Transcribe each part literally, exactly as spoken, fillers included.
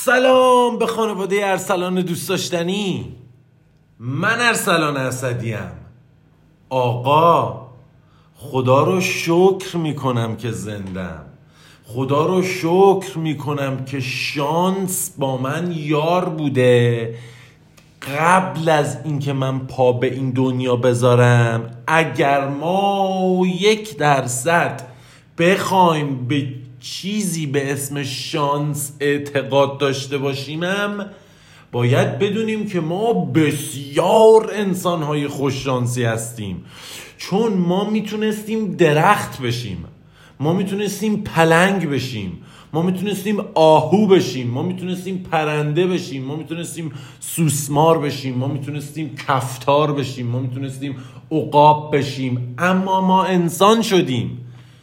سلام به خانواده ارسلان دوست داشتنی. من ارسلان اسدیم. آقا خدا رو شکر میکنم که زندم، خدا رو شکر میکنم که شانس با من یار بوده. قبل از اینکه من پا به این دنیا بذارم، اگر ما یک درصد بخوایم به چیزی به اسم شانس اعتقاد داشته باشیمم، باید بدونیم که ما بسیار انسان‌های خوششانسی هستیم، چون ما میتونستیم درخت بشیم، ما میتونستیم پلنگ بشیم، ما میتونستیم آهو بشیم، ما میتونستیم پرنده بشیم، ما میتونستیم سوسمار بشیم، ما میتونستیم کفتار بشیم، ما میتونستیم عقاب بشیم، اما ما انسان شدیم.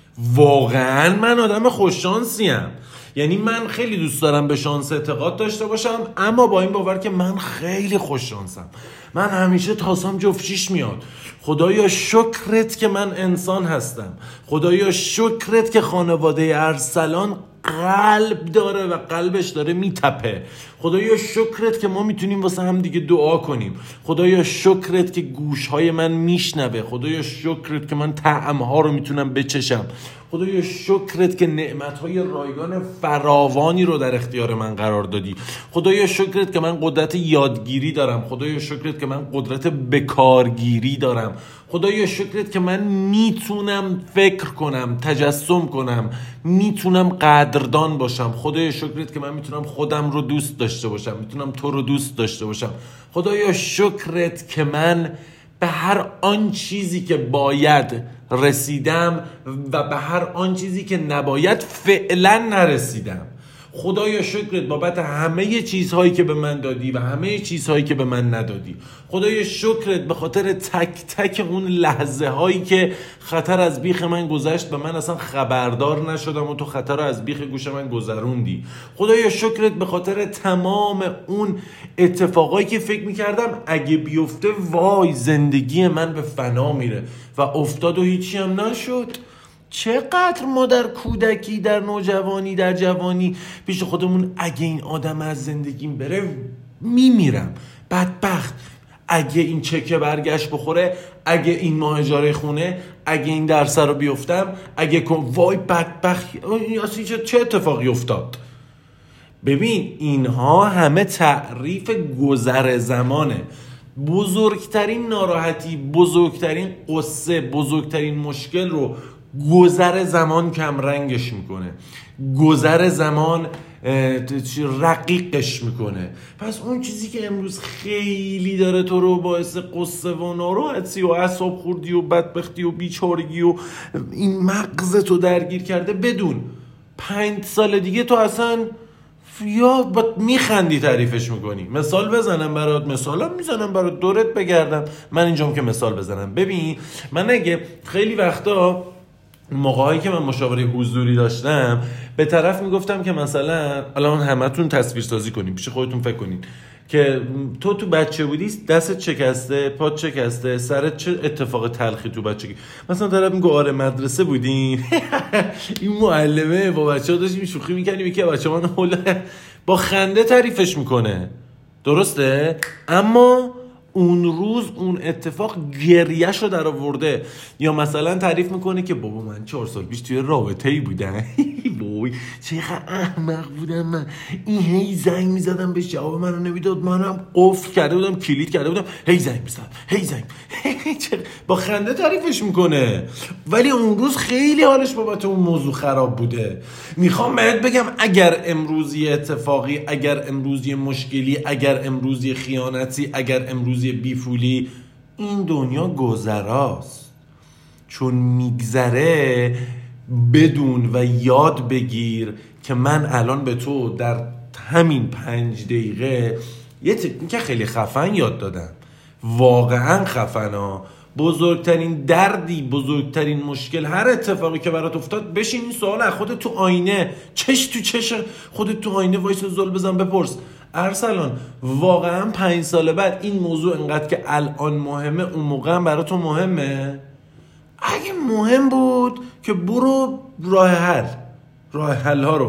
واقعا من آدم خوششانسیم. یعنی من خیلی دوست دارم به شانس اعتقاد داشته باشم، اما با این باور که من خیلی خوششانسم. من همیشه تاسم جفت شیش میاد. خدایا شکرت که من انسان هستم. خدایا شکرت که خانواده ارسلان قلب داره و قلبش داره میتپه. خدایا شکرت که ما میتونیم واسه هم دیگه دعا کنیم. خدایا شکرت که گوشهای من میشنوه. خدایا شکرت که من طعمها رو میتونم بچشم. خدایا شکرت که نعمتهای رایگان فراوانی رو در اختیار من قرار دادی. خدایا شکرت که من قدرت یادگیری دارم. خدایا شکرت که من قدرت بکارگیری دارم. خدایا شکرت که من میتونم فکر کنم، تجسم کنم، میتونم قدردان باشم. خدایا شکرت که من میتونم خودم رو دوست داشته باشم، میتونم تو رو دوست داشته باشم. خدایا شکرت که من به هر آن چیزی که باید رسیدم و به هر آن چیزی که نباید فعلا نرسیدم. خدایا شکرت بابت همه چیزهایی که به من دادی و همه چیزهایی که به من ندادی. خدایا شکرت به خاطر تک تک اون لحظه هایی که خطر از بیخ من گذشت و من اصلا خبردار نشدم و تو خطر رو از بیخ گوش من گذروندی. خدایا شکرت به خاطر تمام اون اتفاقایی که فکر میکردم اگه بیفته وای زندگی من به فنا میره و افتاد و هیچی هم نشد. چقدر ما در کودکی، در نوجوانی، در جوانی پیش خودمون اگه این آدم از زندگیم بره میمیرم، بدبخت، اگه این چکه برگشت بخوره، اگه این ماه اجاره خونه، اگه این درس رو بیفتم، اگه کن وای بدبخت، اصلا چه اتفاقی افتاد. ببین اینها همه تعریف گذر زمانه. بزرگترین ناراحتی، بزرگترین قصه، بزرگترین مشکل رو گذر زمان کم رنگش میکنه، گذر زمان رقیقش میکنه. پس اون چیزی که امروز خیلی داره تو رو باعث قصه و ناراحتی و اعصاب خوردی و بدبختی و بیچارگی و این مغزتو درگیر کرده، بدون پنج سال دیگه تو اصلا یا میخندی تعریفش میکنی. مثال بزنم برات، مثالم میزنم برات، دورت بگردم. من اینجام که مثال بزنم. ببین من اگه خیلی وقتا موقعی که من مشاوره حضوری داشتم به طرف میگفتم که مثلا الان همتون تصویر سازی کنین، پیش خودتون فکر کنین که تو تو بچه بودی، دستت شکسته، پات شکسته، سرت چه اتفاق تلخی تو بچگی. مثلا طرف میگه آره مدرسه بودین این معلمه با بچه‌ها داشتیم شوخی می‌کردیم که بچه‌ها من با خنده تعریفش میکنه، درسته؟ اما اون روز اون اتفاق گریه‌شو در آورده. یا مثلا تعریف میکنه که بابا من چهار سال پیش توی رابطه‌ای بودم وای چقدر احمق بودم من، این هی زنگ میزدم بهش جواب منو نمیداد، منم قفل کرده بودم، کلید کرده بودم، هی زنگ میزد هی زنگ با خنده تعریفش میکنه. ولی اون روز خیلی حالش بابت اون موضوع خراب بوده. میخوام بهت بگم اگر امروزی اتفاقی، اگر امروزی مشکلی، اگر امروزی خیانتی، اگر امروزی بیفولی، این دنیا گذراست. چون میگذره بدون و یاد بگیر که من الان به تو در همین پنج دقیقه یه تکنیک خیلی خفن یاد دادم. واقعا خفنا. بزرگترین دردی، بزرگترین مشکل، هر اتفاقی که برات افتاد، بشین این سوال از خودت تو آینه، چش تو چش خودت تو آینه وایس زل بزن بپرس ارسلان واقعا پنج سال بعد این موضوع انقدر که الان مهمه اون موقع هم برای تو مهمه؟ اگه مهم بود که برو راه حل راه حل ها رو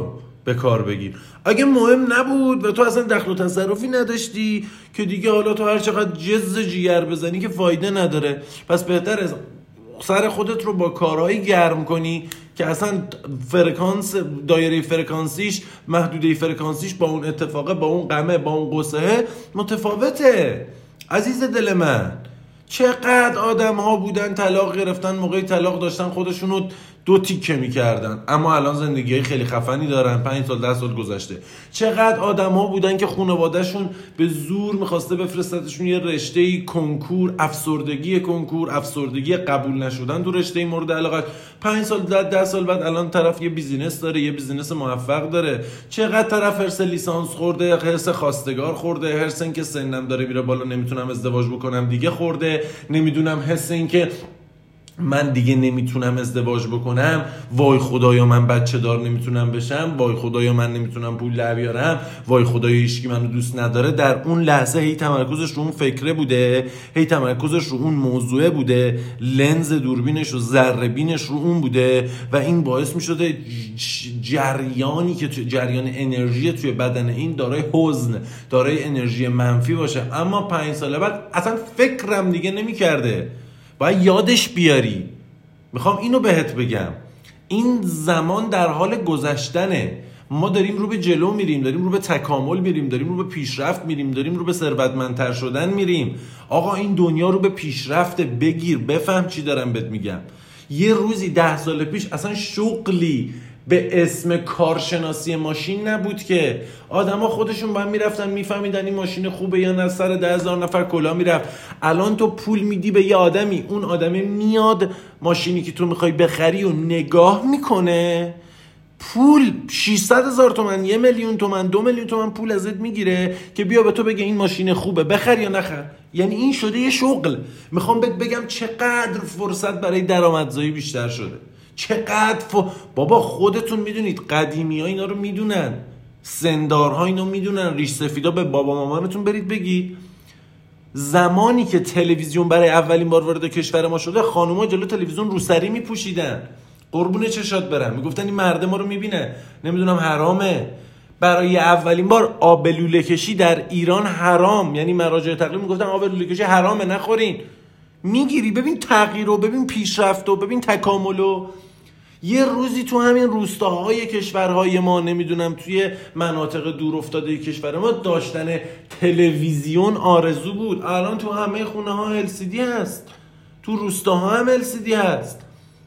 به کار بگیر. اگه مهم نبود و تو اصلا دخل و تصرفی نداشتی که دیگه حالا تو هر چقدر جز جیگر بزنی که فایده نداره. پس بهتر از سر خودت رو با کارهایی گرم کنی که اصلا فرکانس دایره فرکانسیش محدوده فرکانسیش با اون اتفاقه، با اون غمه، با اون قصه متفاوته. عزیز دل من، چقدر آدم ها بودن طلاق گرفتن، موقعی طلاق داشتن خودشونو دو تیکه میکردن، اما الان زندگی خیلی خفنی دارن. پنج سال ده سال گذشته. چقدر آدم ها بودن که خانواده‌شون به زور میخواسته بفرستتشون یه رشته کنکور، افسردگی کنکور، افسردگی قبول نشدن تو رشته مورد علاقه. پنج سال ده, ده سال بعد الان طرف یه بیزینس داره، یه بیزینس موفق داره. چقدر طرف هرس لیسانس خورده، هرس خواستگار خورده، هرس این که سنم داره میره بالا نمیتونم ازدواج بکنم دیگه خورده، نمیدونم حس این که من دیگه نمیتونم ازدواج بکنم، وای خدایا من بچه دار نمیتونم بشم، وای خدایا من نمیتونم پول در بیارم، وای خدایا هیچکی منو دوست نداره. در اون لحظه هی تمرکزش رو اون فکره بوده، هی تمرکزش رو اون موضوعه بوده، لنز دوربینش و ذره بینش رو اون بوده و این باعث میشده جریانی که توی جریان انرژی توی بدن این دارای حزن، دارای انرژی منفی باشه. اما پنج سال بعد اصلا فکرم دیگه نمیکرده. باید یادش بیاری. میخوام اینو بهت بگم، این زمان در حال گذشتنه. ما داریم رو به جلو میریم، داریم رو به تکامل میریم، داریم رو به پیشرفت میریم، داریم رو به ثروتمندتر شدن میریم. آقا این دنیا رو به پیشرفت بگیر، بفهم چی دارم بهت میگم. یه روزی ده سال پیش اصلا شغلی به اسم کارشناسی ماشین نبود که آدم ها خودشون باید میرفتن میفهمیدن این ماشین خوبه یا نه، سر ده هزار نفر کلا میرفت. الان تو پول میدی به یه آدمی، اون آدمی میاد ماشینی که تو میخوای بخری و نگاه میکنه، پول ششصد هزار تومن، یه میلیون تومن، دو میلیون تومن پول ازت میگیره که بیا به تو بگه این ماشین خوبه بخر یا نخر. یعنی این شده یه شغل. میخوام بهت بگم چقدر فرصت برای درآمدزایی بیشتر شده. چقدر ف... بابا خودتون میدونید، قدیمی ها اینا رو میدونن، سندارها اینو میدونن، ریش سفیدا به بابا مامانتون برید بگید. زمانی که تلویزیون برای اولین بار وارد کشور ما شده، خانوما جلو تلویزیون روسری میپوشیدن، قربون چشات برم، میگفتن این مرد ما رو میبینه، نمیدونم حرامه. برای اولین بار آب لوله کشی در ایران حرام، یعنی مراجع تقلیم میگفتن آب لوله کشی حرامه نخورین. میگیری ببین تغییر رو، ببین پیشرفت رو، ببین تکامل رو. یه روزی تو همین روستاهای کشورهای ما، نمیدونم توی مناطق دور افتاده کشور ما، داشتن تلویزیون آرزو بود. الان تو همه خونه ها ال سی دی هست، تو روستاها هم ال سی دی هست.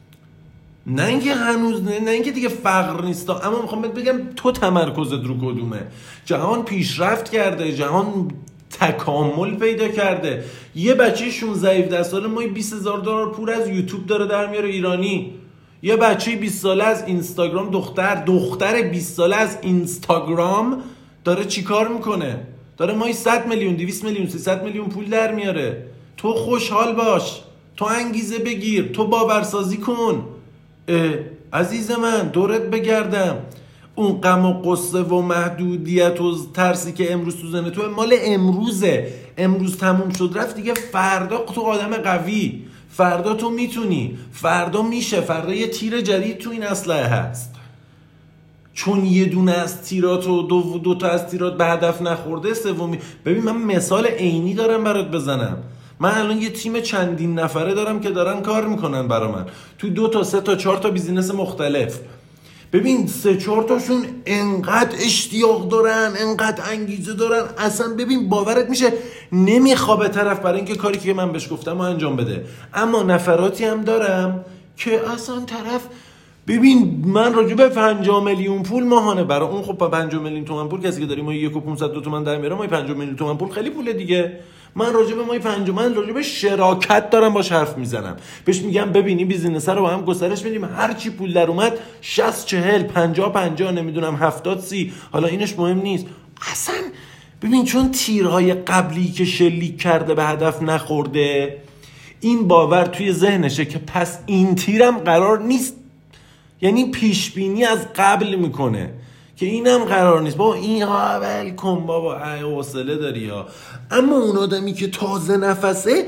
نه اینکه هنوز نه, نه اینکه دیگه فقر نیست، اما میخوام بهت بگم تو تمرکزت رو کدومه. جهان پیشرفت کرده، جهان تکامل پیدا کرده. یه بچه شانزده هفده ساله ما بیست هزار دلار پول از یوتیوب داره در میاره ایرانی. یه بچه بیست ساله از اینستاگرام، دختر دختر بیست ساله از اینستاگرام داره چیکار میکنه؟ داره ماهی صد میلیون، دویست میلیون، سیصد میلیون پول در میاره. تو خوشحال باش، تو انگیزه بگیر، تو باورسازی کن. عزیز من دورت بگردم، اون غم و قصه و محدودیت و ترسی که امروز تو زنه تو مال امروزه. امروز تموم شد رفت دیگه. فردا تو آدم قوی، فردا تو میتونی، فردا میشه، فردا یه تیر جدید تو این اسلحه هست. چون یه دونه از تیرات و دو, دو تا از تیرات به هدف نخورده، سومی. ببین من مثال عینی دارم برات بزنم. من الان یه تیم چندین نفره دارم که دارن کار میکنن برا من تو دو تا سه تا چهار تا بیزینس مختلف. ببین سه چهار تاشون انقدر اشتیاق دارن، انقدر انگیزه دارن، اصلا ببین باورت میشه نمیخوابه طرف برای اینکه کاری که من بهش گفتم رو انجام بده. اما نفراتی هم دارم که اصلا طرف، ببین من راجع به پنجاه میلیون پول ماهانه برای اون، خب پنجاه میلیون تومان پول کسی که داریم ما یک و پانصد تومان در میاره، ما پنجاه میلیون تومان پول خیلی پوله دیگه. من راجع به مای پنجاه من راجع به شراکت دارم باش حرف میزنم، بهش میگم ببین این بیزینس رو با هم گسترش میدیم، هر چی پول در اومد شصت چهل پنجاه پنجاه نمیدونم هفتاد سی، حالا اینش مهم نیست اصلا. ببین چون تیرهای قبلی که شلیک کرده به هدف نخورده، این باور توی ذهنشه که پس این تیرم قرار نیست، یعنی پیش بینی از قبل میکنه که اینم قرار نیست. بابا این ها ول کن بابا، ای حوصله داری ها. اما اون آدمی که تازه نفسه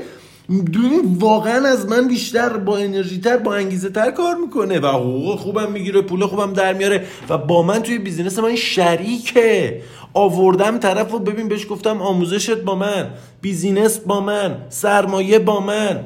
ببین واقعا از من بیشتر، با انرژی تر، با انگیزه تر کار میکنه و حقوق خوبم میگیره، پول خوبم در میاره و با من توی بیزینس من شریکه. آوردم طرف رو، ببین بهش گفتم آموزشت با من، بیزینس با من، سرمایه با من.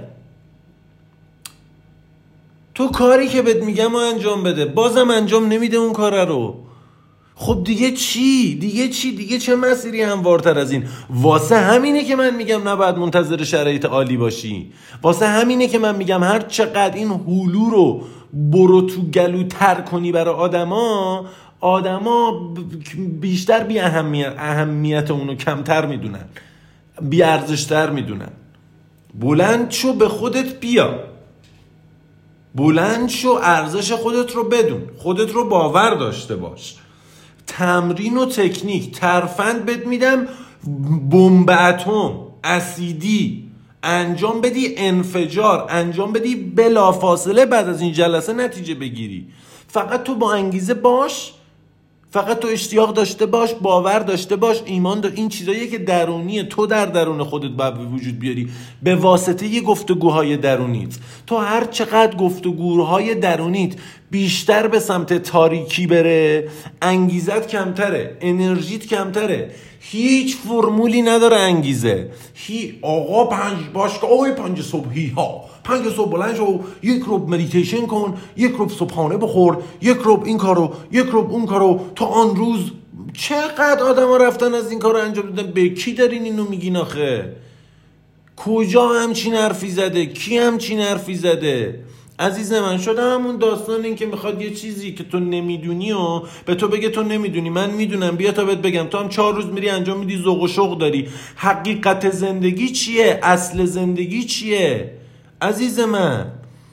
تو کاری که بهت میگم رو انجام بده، بازم انجام نمیده اون کار رو. خب دیگه چی؟ دیگه چی؟ دیگه چه مسیری هموارتر از این؟ واسه همینه که من میگم نباید منتظر شرایط عالی باشی. واسه همینه که من میگم هر چقدر این هلو رو برو تو گلو تر کنی برای آدما، آدما بیشتر بی اهمیت اهمیت اونو کمتر میدونن، بی ارزشتر میدونن. بلند شو، به خودت بیا، بلند شو، ارزش خودت رو بدون، خودت رو باور داشته باش. تمرین و تکنیک، ترفند بهت میدم، بمب اتم اسیدی انجام بدی، انفجار انجام بدی، بلافاصله بعد از این جلسه نتیجه بگیری. فقط تو با انگیزه باش، فقط تو اشتیاق داشته باش، باور داشته باش، ایمان داشته. این چیزاییه که درونیه، تو در درون خودت باید به وجود بیاری به واسطه یه گفتگوهای درونیت. تو هر چقدر گفتگوهای درونیت بیشتر به سمت تاریکی بره، انگیزت کمتره، انرژیت کمتره. هیچ فرمولی نداره انگیزه. هی آقا پنج باشگاه آقای پنج صبحی ها، پنج صبح بلند شو، یک روب مدیتیشن کن، یک روب صبحانه بخور، یک روب این کارو، یک روب اون کارو. تا آن روز چقدر آدم ها رفتن از این کارو انجام دادن. به کی دارین اینو میگین آخه؟ کجا همچین حرفی زده؟ کی همچین حرفی زده؟ عزیز من، شده همون داستان این که میخواد یه چیزی که تو نمیدونی و به تو بگه تو نمیدونی. من میدونم، بیا تا بهت بگم. تو هم چهار روز میری انجام میدی، ذوق و شوق داری. حقیقت زندگی چیه؟ اصل زندگی چیه؟ عزیز من،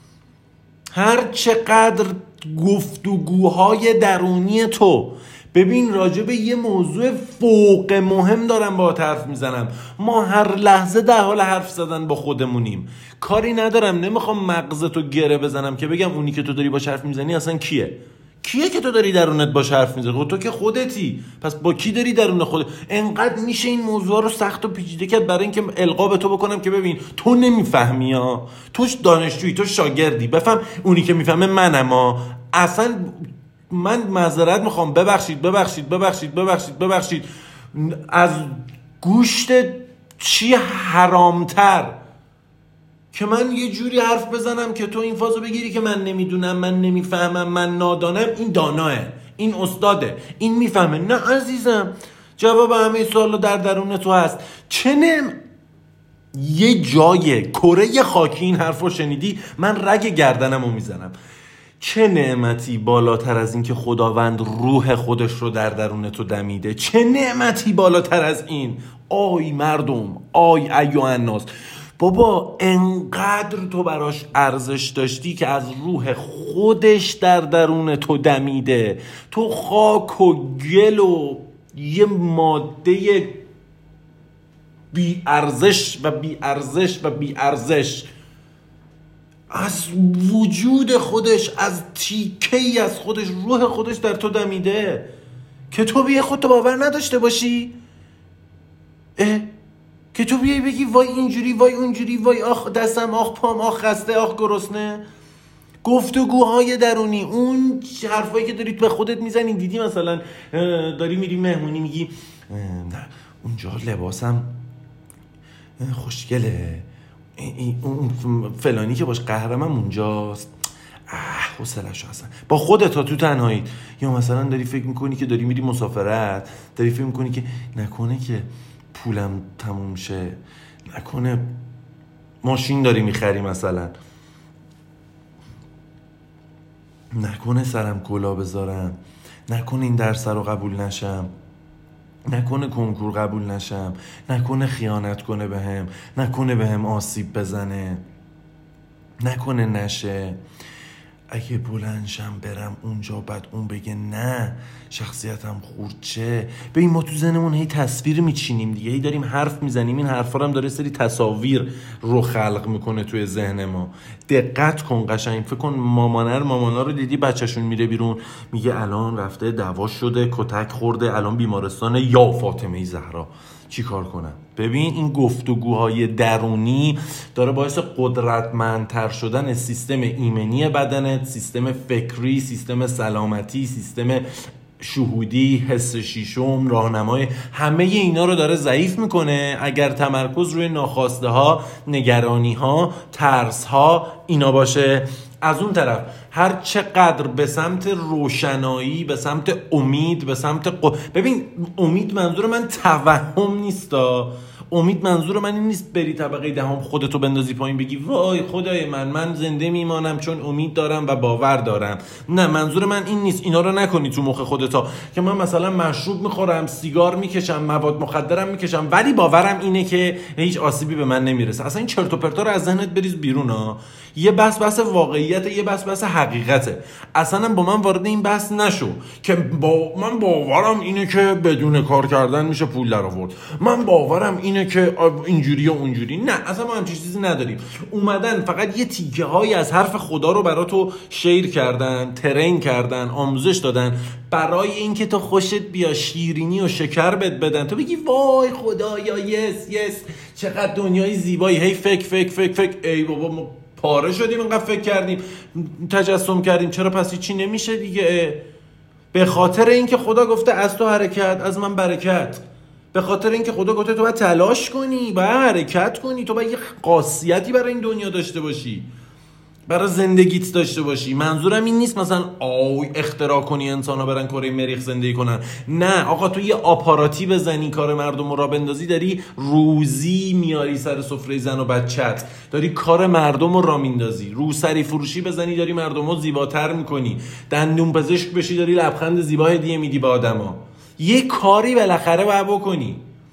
هر چقدر گفتگوهای درونی تو، ببین راجب یه موضوع فوق مهم دارم با حرف میزنم. ما هر لحظه در حال حرف زدن با خودمونیم. کاری ندارم، نمیخوام مغزتو گره بزنم که بگم اونی که تو داری باش حرف میزنی اصلا کیه. کیه که تو داری درونت باش حرف میزنی؟ خب تو که خودتی. پس با کی داری درون خودت؟ انقدر میشه این موضوع رو سخت و پیچیده کرد برای اینکه القا به تو بکنم که ببین تو نمیفهمی ها، تو دانشجویی، تو شاگردی، بفهم اونی که میفهمه منم ها. اصلا من معذرت میخوام، ببخشید ببخشید ببخشید ببخشید ببخشید از گوشت چی حرامتر که من یه جوری حرف بزنم که تو این فازو بگیری که من نمیدونم، من نمیفهمم، من نادانم. این داناه، این استاده، این میفهمه. نه عزیزم، جواب همه سوالا در درون تو هست. چه نم یه جای کره خاکی این حرفو شنیدی، من رگ گردنمو میزنم. چه نعمتی بالاتر از این که خداوند روح خودش رو در درون تو دمیده؟ چه نعمتی بالاتر از این؟ آی مردم، آی ایوه الناس. بابا انقدر تو براش ارزش داشتی که از روح خودش در درون تو دمیده. تو خاک و گل و یه ماده بی ارزش و بی ارزش و بی ارزش از وجود خودش، از تیکه‌ای از خودش، روح خودش در تو دمیده که تو بیه خودت باور نداشته باشی. اه که تو بیای بگی وای اینجوری، وای اونجوری، وای آخ دستم، آخ پام، آخ خسته، آخ گرسنه. گفتگوهای درونی، اون حرفایی که داری به خودت میزنی. دیدی مثلا داری میری مهمونی میگی نه اونجا لباسم خوشگله، اون فلانی که باش قهرمم اونجاست، اه حوصله‌شو اصلا. با خودت ها تو تنهایی. یا مثلا داری فکر میکنی که داری میری مسافرت، داری فکر میکنی که نکنه که پولم تموم شه، نکنه ماشین داری میخری مثلا، نکنه سرم کلا بذارم، نکنه این درس رو قبول نشم، نکنه کنکور قبول نشم، نکنه خیانت کنه بهم، نکنه بهم آسیب بزنه، نکنه نشه. اگه بلندشم برم اونجا بعد اون بگه نه شخصیتم خورچه. ببین ما تو ذهنمون هی تصویر میچینیم دیگه، هی داریم حرف میزنیم. این حرفا هم داره سری تصاویر رو خلق میکنه توی ذهن ما. دقت کن قشنگ، فکر کن مامانر مامانا رو دیدی بچه‌شون میره بیرون میگه الان رفته دعوا شده، کتک خورده، الان بیمارستانه، یا فاطمه زهرا. چی کار کنم؟ ببین این گفتگوهای درونی داره باعث قدرتمندتر شدن سیستم ایمنی بدنت، سیستم فکری، سیستم سلامتی، سیستم شهودی، حس شیشم، راهنمای، همه اینا رو داره ضعیف میکنه اگر تمرکز روی ناخواسته ها، نگرانی ها، ترس ها اینا باشه. از اون طرف هر چقدر به سمت روشنایی، به سمت امید، به سمت ق... ببین امید منظور من توهم نیستا، امید منظور من این نیست بری طبقه دهم خودتو بندازی پایین بگی وای خدای من من زنده میمانم چون امید دارم و باور دارم. نه، منظور من این نیست. اینا رو نکنی تو مخ خودتا که من مثلا مشروب میخورم، سیگار میکشم، مواد مخدرم میکشم ولی باورم اینه که هیچ آسیبی به من نمیرسه. اصلا این چرت و پرتا رو از ذهنت بریز بیرون ها. یه بحث بحث واقعیت، یه بحث بحث حقیقته. اصلا با من وارد این بحث نشو که با من باورم اینه که بدون کار کردن میشه پول در آورد، من باورم اینه که اینجوری و اونجوری. نه، اصلا ما همچین چیزی نداریم. اومدن فقط یه تیکه هایی از حرف خدا رو برای تو شیر کردن، ترین کردن، آموزش دادن برای اینکه تو خوشت بیا، شیرینی و شکر بد بدن، تو بگی وای خدایا یس یس چقدر دنیای زیبایی. هی فک فک فک فک ای بابا ما پاره شدیم اینقدر فکر کردیم، تجسم کردیم، چرا پس چی نمیشه دیگه؟ به خاطر اینکه خدا گفته از تو حرکت از من برکت، به خاطر اینکه خدا گفته تو باید تلاش کنی، باید حرکت کنی، تو باید یه خاصیتی برای این دنیا داشته باشی، برای زندگیت داشته باشی. منظورم این نیست مثلا آوی اختراع کنی انسانا برن کره مریخ زندگی کنن. نه آقا، تو یه آپاراتی بزنی کار مردم رو بندازی، داری روزی میاری سر سفره زن و بچت، داری کار مردم رو را میندازی. روسری فروشی بزنی داری مردم رو زیباتر میکنی، دندون پزشک بشی داری لبخند زیبا هدیه میدی به آدما. یه کاری بالاخره باید بکنی.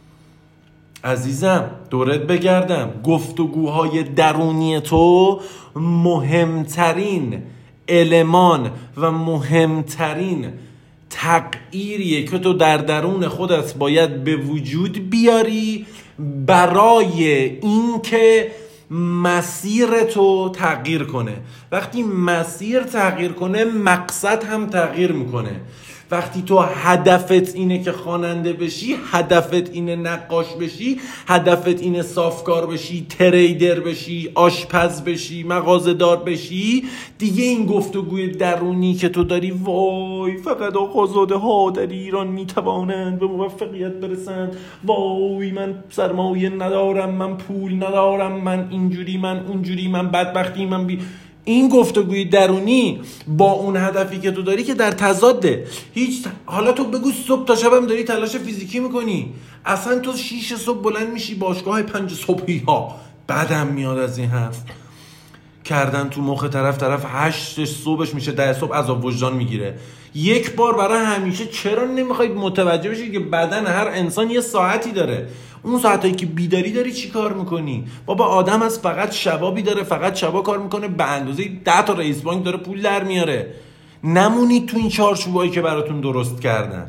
عزیزم دورت بگردم، گفتگوهای درونی تو مهمترین المان و مهمترین تغییریه که تو در درون خودت باید به وجود بیاری برای اینکه مسیر تو تغییر کنه. وقتی مسیر تغییر کنه مقصد هم تغییر میکنه. وقتی تو هدفت اینه که خواننده بشی، هدفت اینه نقاش بشی، هدفت اینه صافکار بشی، تریدر بشی، آشپز بشی، مغازه‌دار بشی، دیگه این گفتگوی درونی که تو داری وای فقط آقازاده ها در ایران میتوانند به موفقیت برسند، وای من سرمایه ندارم، من پول ندارم، من اینجوری، من اونجوری، من بدبختی، من بی... این گفتگوی درونی با اون هدفی که تو داری که در تضاده. هیچ حالا تو بگو صبح تا شبم داری تلاش فیزیکی میکنی، اصلا تو شیش صبح بلند میشی باشگاه پنج صبحی ها، بعدم میاد از این حرف کردن تو مخ طرف، طرف هشت صبحش میشه ده صبح عذاب وجدان میگیره. یک بار برای همیشه چرا نمیخواید متوجه بشید که بدن هر انسان یه ساعتی داره؟ اون ساعتایی که بیداری داری چی کار میکنی؟ بابا آدم از فقط شبا بیداره، فقط شبا کار میکنه، به اندازه ده تا رئیس بانک داره پول در میاره. نمونید تو این چارچوبایی که براتون درست کردن.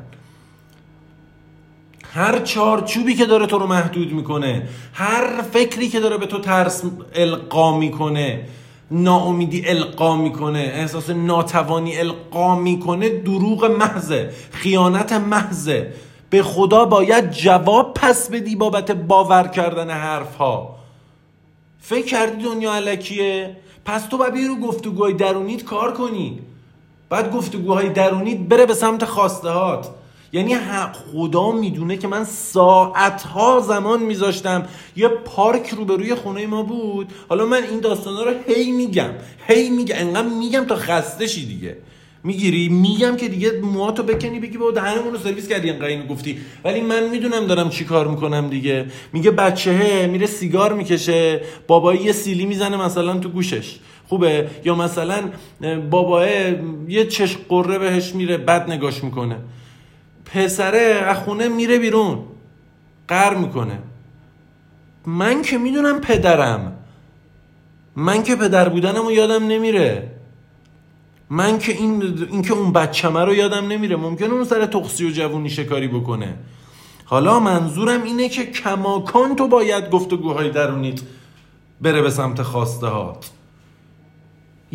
هر چارچوبی که داره تو رو محدود میکنه، هر فکری که داره به تو ترس القا میکنه، ناامیدی القا میکنه، احساس ناتوانی القا میکنه، دروغ محضه، خیانت محضه. به خدا باید جواب پس بدی بابت باور کردن حرف ها. فکر کردی دنیا الکیه؟ پس تو باید رو گفتگوهای درونیت کار کنی. بعد گفتگوهای درونیت بره به سمت خواسته هات. یعنی خدا میدونه که من ساعتها زمان میذاشتم، یه پارک روبروی خونه ما بود، حالا من این داستانا رو هی میگم هی میگم انقدر میگم تا خسته شی دیگه، میگیری میگم که دیگه موهاتو بکنی بگی بابا دهنمون رو سرویس کردی انقدر اینو گفتی، ولی من میدونم دارم چی کار میکنم دیگه. میگه بچهه میره سیگار میکشه، بابایی یه سیلی میزنه مثلا تو گوشش، خوبه؟ یا مثلا باباه یه چشم قره بهش میره بد نگاش میکنه، پسره از خونه میره بیرون قهر میکنه. من که میدونم پدرم، من که پدر بودنمو یادم نمیره، من که این, این که اون بچه‌مه رو یادم نمیره. ممکنه اون سر تخسی و جوونی شکاری بکنه. حالا منظورم اینه که کماکان تو باید گفتگوهای درونیت بره به سمت خواسته هات.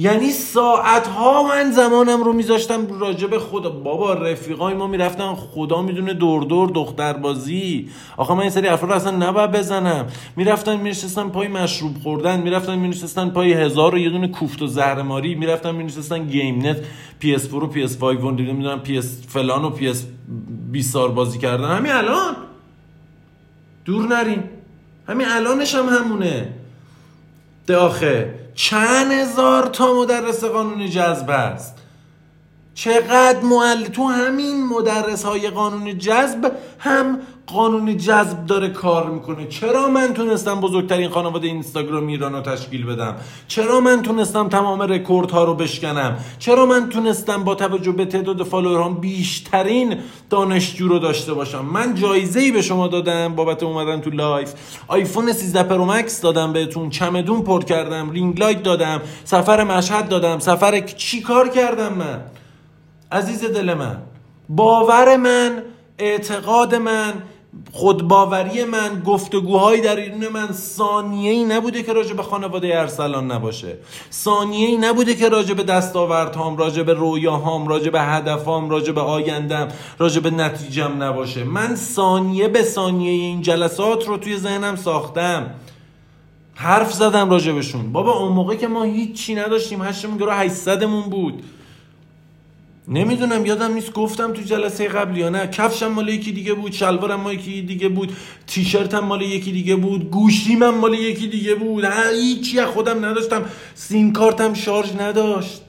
یعنی ساعتها من زمانم رو میذاشتم راجع به خدا. بابا رفیقای ما میرفتن خدا میدونه دور دور دختربازی. آخه من این سری حرفا رو اصلا نباید بزنم. میرفتن مینشستن پای مشروب خوردن، میرفتن مینشستن پای هزار و یه دونه کوفت و زهرماری، میرفتن مینشستن گیم نت پی اس فور و پی اس فایو و نمیدونم پی اس فلان و پی اس بیست سال بازی کردن. همین الان دور نریم، همین الانش هم همونه. ده آخه چند هزار تا مدرس قانون جذب هست، چقدر معلم تو همین مدرس های قانون جذب هم قانون جذب داره کار میکنه. چرا من تونستم بزرگترین خانواده اینستاگرام ایران رو تشکیل بدم؟ چرا من تونستم تمام رکورد ها رو بشکنم؟ چرا من تونستم با توجه به تعداد فالوورام بیشترین دانشجو رو داشته باشم؟ من جایزه‌ای به شما دادم بابت اومدن تو لایف، آیفون سیزده پرو مکس دادم بهتون، چمدون پر کردم، رینگ لایت دادم، سفر مشهد دادم، سفر چی کار کردم من؟ عزیز دل من، باور من، اعتقاد من، خودباوری من، گفتگوهای درون من ثانیه‌ای نبوده که راجع به خانواده ارسلان نباشه، ثانیه‌ای نبوده که راجع به دستاوردهام، راجع به رویاهام، راجع به هدفام، راجع به آیندم، راجع به نتیجم نباشه. من ثانیه به ثانیه این جلسات رو توی ذهنم ساختم، حرف زدم راجع بهشون. بابا اون موقع که ما هیچی نداشتیم، هشتمون گروه هشتصدمون بود، نمیدونم یادم نیست گفتم تو جلسه قبل یا نه، کفشم مال یکی دیگه بود، شلوارم مال یکی دیگه بود، تیشرتم مال یکی دیگه بود، گوشیم مال یکی دیگه بود، هیچی از خودم نداشتم، سیم کارتم شارژ نداشت.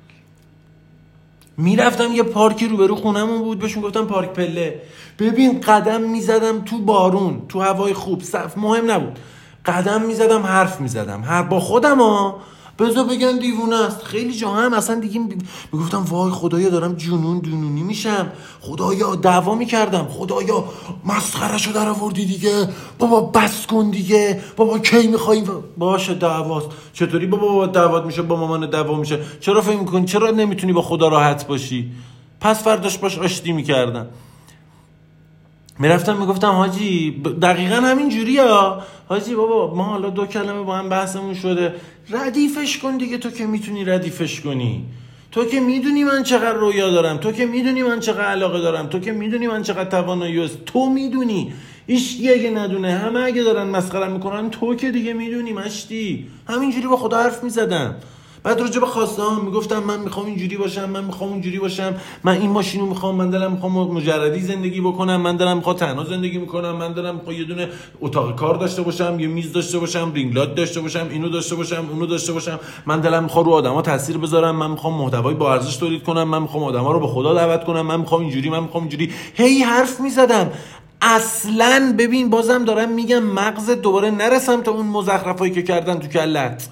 میرفتم یه پارکی روبرو خونمون بود، بهشون گفتم پارک پله، ببین قدم میزدم تو بارون، تو هوای خوب، صف مهم نبود، قدم میزدم، حرف میزدم، هر با خودم ها، بذار بگن دیوونه است. خیلی جا هم اصلا دیگه میگفتم وای خدایا دارم جنون دونونی میشم، خدایا دعوا میکردم، خدایا مسخرهشو در آوردی دیگه، بابا بس کن دیگه، بابا کی میخوایی؟ باشه دعواست، چطوری بابا بابا دعوات میشه، با مامان دعوا میشه، چرا فکر میکنی چرا نمیتونی با خدا راحت باشی؟ پس فرداش باش آشتی میکردم. میرفتم میگفتم حاجی دقیقا همین جوری ها حاجی، بابا ما حالا دو کلمه با هم بحثمون شده، ردیفش کن دیگه، تو که میتونی ردیفش کنی، تو که میدونی من چقدر رویا دارم، تو که میدونی من چقدر علاقه دارم، تو که میدونی من چقدر توانایی هست، تو میدونی، هیچ کی اگه ندونه، همه اگه دارن مسخره میکنن، تو که دیگه میدونی مشتی. همینجوری با خدا حرف میزدم. بعد راجع به خواسته ها میگفتم من میخوام اینجوری باشم، من میخوام اونجوری باشم، من این ماشینو میخوام، من دلم میخوام مجردی زندگی بکنم، من دلم میخواد تنها زندگی میکنم، من دلم میخواد یه دونه اتاق کار داشته باشم، یه میز داشته باشم، رینگ لایت داشته باشم، اینو داشته باشم، اونو داشته باشم، من دلم میخواد رو آدما تاثیر بذارم، من میخوام محتوای با ارزش تولید کنم، من میخوام آدما رو به خدا دعوت کنم، من میخوام اینجوری، من میخوام اینجوری، هی حرف میزدم. اصلا ببین بازم دارم میگم مغز دوباره نرسم تا اون مزخرفایی که کردن تو کلت.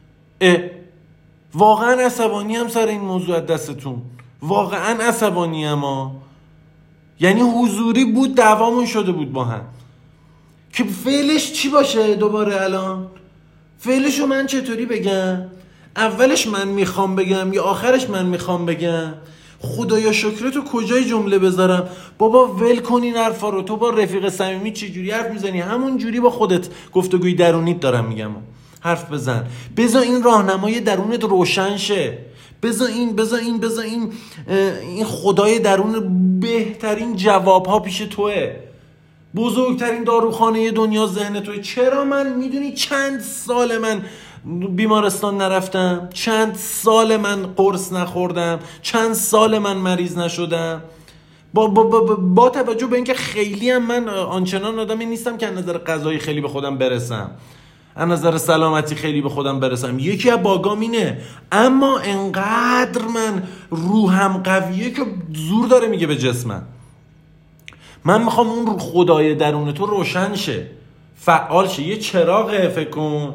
واقعا عصبانی هم سر این موضوع دستتون، واقعا عصبانی هم ها. یعنی حضوری بود دعوامون شده بود با هم که فعلش چی باشه دوباره. الان فعلشو من چطوری بگم؟ اولش من میخوام بگم یا آخرش من میخوام بگم؟ خدایا شکرتو کجای جمله بذارم؟ بابا ول کن این حرفا رو. تو با رفیق صمیمی چه جوری حرف میزنی همون جوری با خودت گفتگوی درونیت دارم میگم حرف بزن. بذار این راهنمای درونت روشن شه، بذار این بذار این بذار این این خدای درون بهترین جوابها پیش توئه، بزرگترین داروخانه دنیا ذهن توئه. چرا من میدونی چند سال من بیمارستان نرفتم، چند سال من قرص نخوردم، چند سال من مریض نشدم، با, با, با, با توجه به اینکه خیلی هم من آنچنان آدمی نیستم که از نظر غذایی خیلی به خودم برسم، از نظر سلامتی خیلی به خودم برسم، یکی از باگام اینه، اما انقدر من روحم قویه که زور داره میگه به جسمم. من میخوام اون خدای درون تو روشن شه، فعال شه. یه چراغه، فکر کن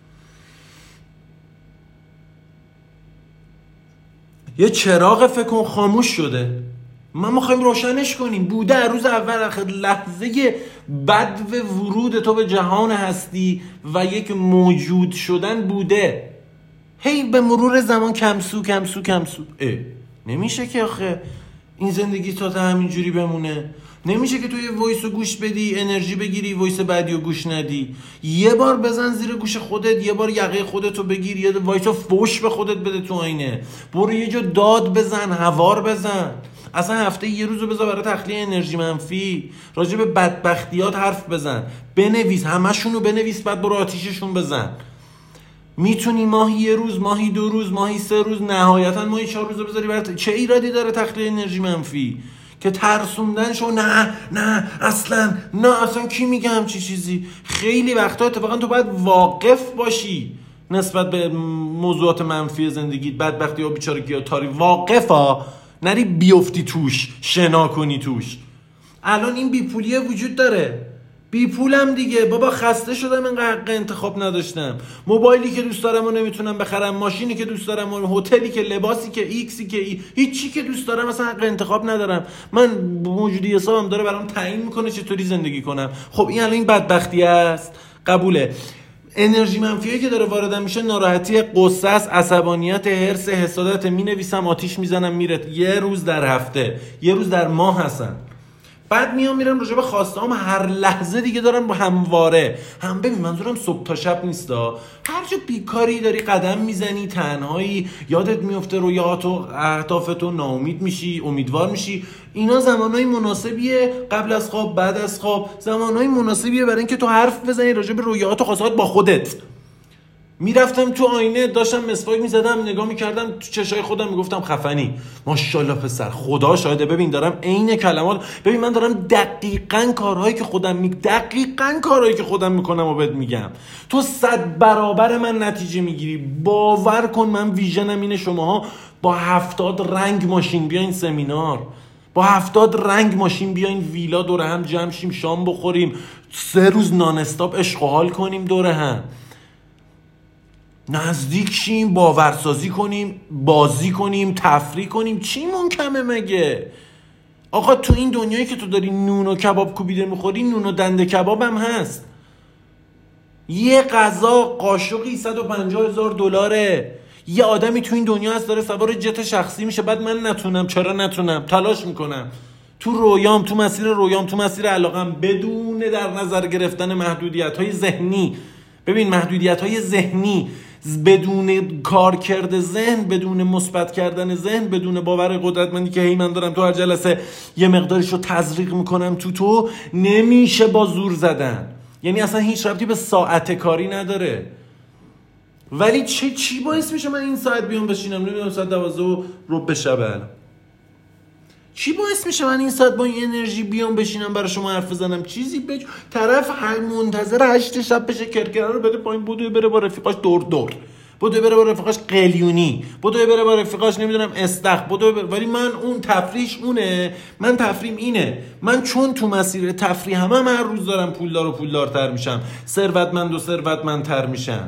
یه چراغ فکر کن خاموش شده، ما میخوایم روشنش کنیم. بوده روز اول آخر لحظه بد و ورود تو به جهان هستی و یک موجود شدن بوده، هی به مرور زمان کمسو کمسو کمسو اه. نمیشه که آخه این زندگی تا تا همینجوری بمونه. نمیشه که توی وایس رو گوش بدی انرژی بگیری وایس بعدی رو گوش ندی. یه بار بزن زیر گوش خودت، یه بار یقه خودتو بگیر، یه وایس رو فوش به خودت بده تو آینه، برو یه جا داد بزن، هوار بزن. اصلا هفته یه روزو بذار برای تخلیه انرژی منفی، راجع به بدبختیات حرف بزن، بنویس، همشونو بنویس، بعد برو آتیششون بزن. میتونی ماهی یه روز، ماهی دو روز، ماهی سه روز، نهایتا ماهی چهار روز بذاری برای چه ایرادی داره تخلیه انرژی منفی؟ که ترسوندن شو نه نه اصلا نه اصلا کی میگه همچی چیزی؟ خیلی وقتا اتفاقا تو باید واقف باشی نسبت به موضوعات منفی زندگی، بدبختی و بیچارگی و تاری. واقفا، نری بیفتی توش، شنا کنی توش. الان این بیپولیه وجود داره، بی پولم دیگه بابا، خسته شدم اینقدر حق انتخاب نداشتم. موبایلی که دوست دارم و نمیتونم بخرم، ماشینی که دوست دارم و هتلی که، لباسی که، ایکسی که، ای... هیچی که دوست دارم مثلا حق انتخاب ندارم. من موجودی حسابم داره برام تعیین میکنه چطوری زندگی کنم. خب این الان این بدبختی است، قبوله. انرژی منفیه که داره واردم میشه، ناراحتی، غصه، عصبانیت، حرص، حسادت. مینویسم، آتیش میزنم، میره. یه روز در هفته، یه روز در ماه هستن. بعد میام میرم راجع به خواسته‌ام هر لحظه دیگه دارم با همواره هم. ببین منظورم صبح تا شب نیستا، هر جا بیکاری داری قدم میزنی، تنهایی، یادت میفته رویاهات و اهدافتو، ناامید میشی، امیدوار میشی، اینا زمانهای مناسبیه. قبل از خواب، بعد از خواب، زمانهای مناسبیه برای اینکه تو حرف بزنی راجع به رویاهات و خواسته‌هات با خودت. میرفتم تو آینه، داشتم مسواک میزدم، نگاه میکردم تو چشای خودم، میگفتم خفنی، ماشاءالله پسر، خدا شاهده. ببین دارم عین کلمات، ببین من دارم دقیقاً کارهایی که خودم می دقیقاً کارهایی که خودم میکنم و بهت میگم. تو صد برابر من نتیجه میگیری. باور کن من ویژنم اینه شماها با هفتاد رنگ ماشین بیاین سمینار، با هفتاد رنگ ماشین بیاین ویلا دور هم جمع شیم، شام بخوریم، سه روز نان استاپ عشق و حال کنیم دور هم، نزدیک شیم، باورسازی کنیم، بازی کنیم، تفریح کنیم. چیمون کمه مگه؟ آقا تو این دنیایی که تو داری نون و کباب کوبیده میخوری، نون و دنده کباب هم هست. یه غذا قاشقی صد و پنجاه هزار دلاره. یه آدمی تو این دنیا هست داره سوار جت شخصی میشه، بعد من نتونم. چرا نتونم؟ تلاش میکنم تو رویام، تو مسیر رویام، تو مسیر علاقم، بدون در نظر گرفتن محدودیت‌های ذهنی. ببین محدودیت‌های ذهنی، بدون کار کرده ذهن، بدون مثبت کردن ذهن، بدون باور قدرتمندی که هی من دارم تو هر جلسه یه مقدارشو تزریق میکنم تو تو، نمیشه با زور زدن. یعنی اصلا هیچ ربطی به ساعت کاری نداره. ولی چه چی باعث میشه من این ساعت بیام بشینم، نمیدونم ساعت دوازده و ربع شب، چی باعث میشه من این ساعت با این انرژی بیام بشینم برای شما حرف بزنم؟ چیزی بج طرف هر منتظر هشت شب بشه کرکره رو بده پایین، بودو بره با رفیقاش دور دور، بودو بره با رفیقاش قلیونی، بودو بره با رفیقاش نمیدونم استخ، بودو بره. ولی من اون تفریش اونه، من تفریم اینه. من چون تو مسیر تفریح همه من هر روز دارم پولدار و پولدارتر میشم، ثروتمند و ثروتمندتر میشم.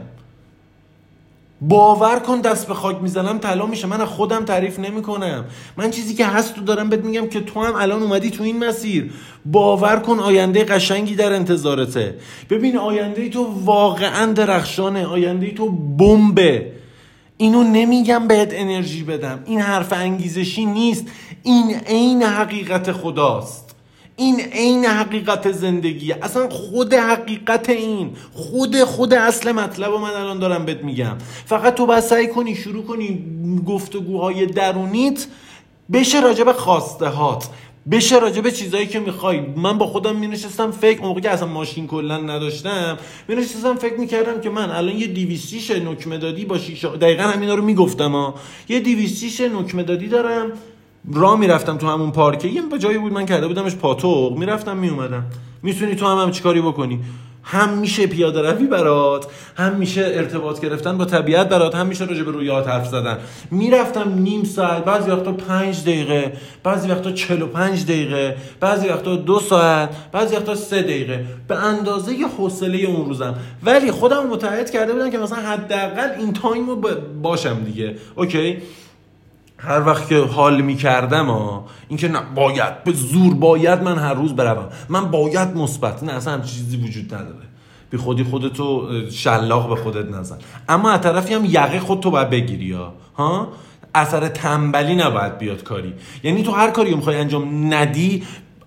باور کن دست به خاک میزنم طلا میشه. من از خودم تعریف نمی کنم، من چیزی که هست تو دارم بهت میگم که تو هم الان اومدی تو این مسیر. باور کن آینده قشنگی در انتظارته. ببین آینده تو واقعا درخشانه، آینده تو بمبه. اینو نمیگم بهت انرژی بدم، این حرف انگیزشی نیست، این عین حقیقت خداست، این عین حقیقت زندگیه، اصلا خود حقیقت، این خود خود اصل مطلب رو من الان دارم بهت میگم. فقط تو باید سعی کنی شروع کنی گفتگوهای درونیت بشه راجع به خواسته هات، بشه راجع به چیزایی که میخوای. من با خودم مینشستم فکر، اون موقع که اصلا ماشین کلا نداشتم، مینشستم فکر میکردم که من الان یه دویست شیش نکمه دادی با شیشه، دقیقاً همینا رو میگفتم ها، یه دویست شیش نکمه دادی دارم، راه میرفتم تو همون پارکه، یه جایی بود من کرده بودمش پاتوق، میرفتم میومدم. میتونی تو هم هم چیکاری بکنی؟ هم میشه پیاده روی برات، هم میشه ارتباط گرفتن با طبیعت برات، هم میشه راجع به رویات حرف زدن. میرفتم نیم ساعت، بعضی وقتا پنج دقیقه، بعضی وقتا چهل و پنج دقیقه، بعضی وقتا دو ساعت، بعضی وقتا سه دقیقه، به اندازه ی حوصله اون روزم. ولی خودم متعهد کرده بودم که مثلا حداقل این تایمو باشم دیگه. اوکی، هر وقت که حال میکردم ها، این که نه باید به زور باید من هر روز بروم، من باید مثبت، نه اصلا هم چیزی وجود نداره. بی خودی خودتو شلاق به خودت نزن. اما از طرفی هم یقه خودتو باید بگیری ها ها اثر تنبلی نباید بیاد کاری. یعنی تو هر کاری میخوای انجام ندی،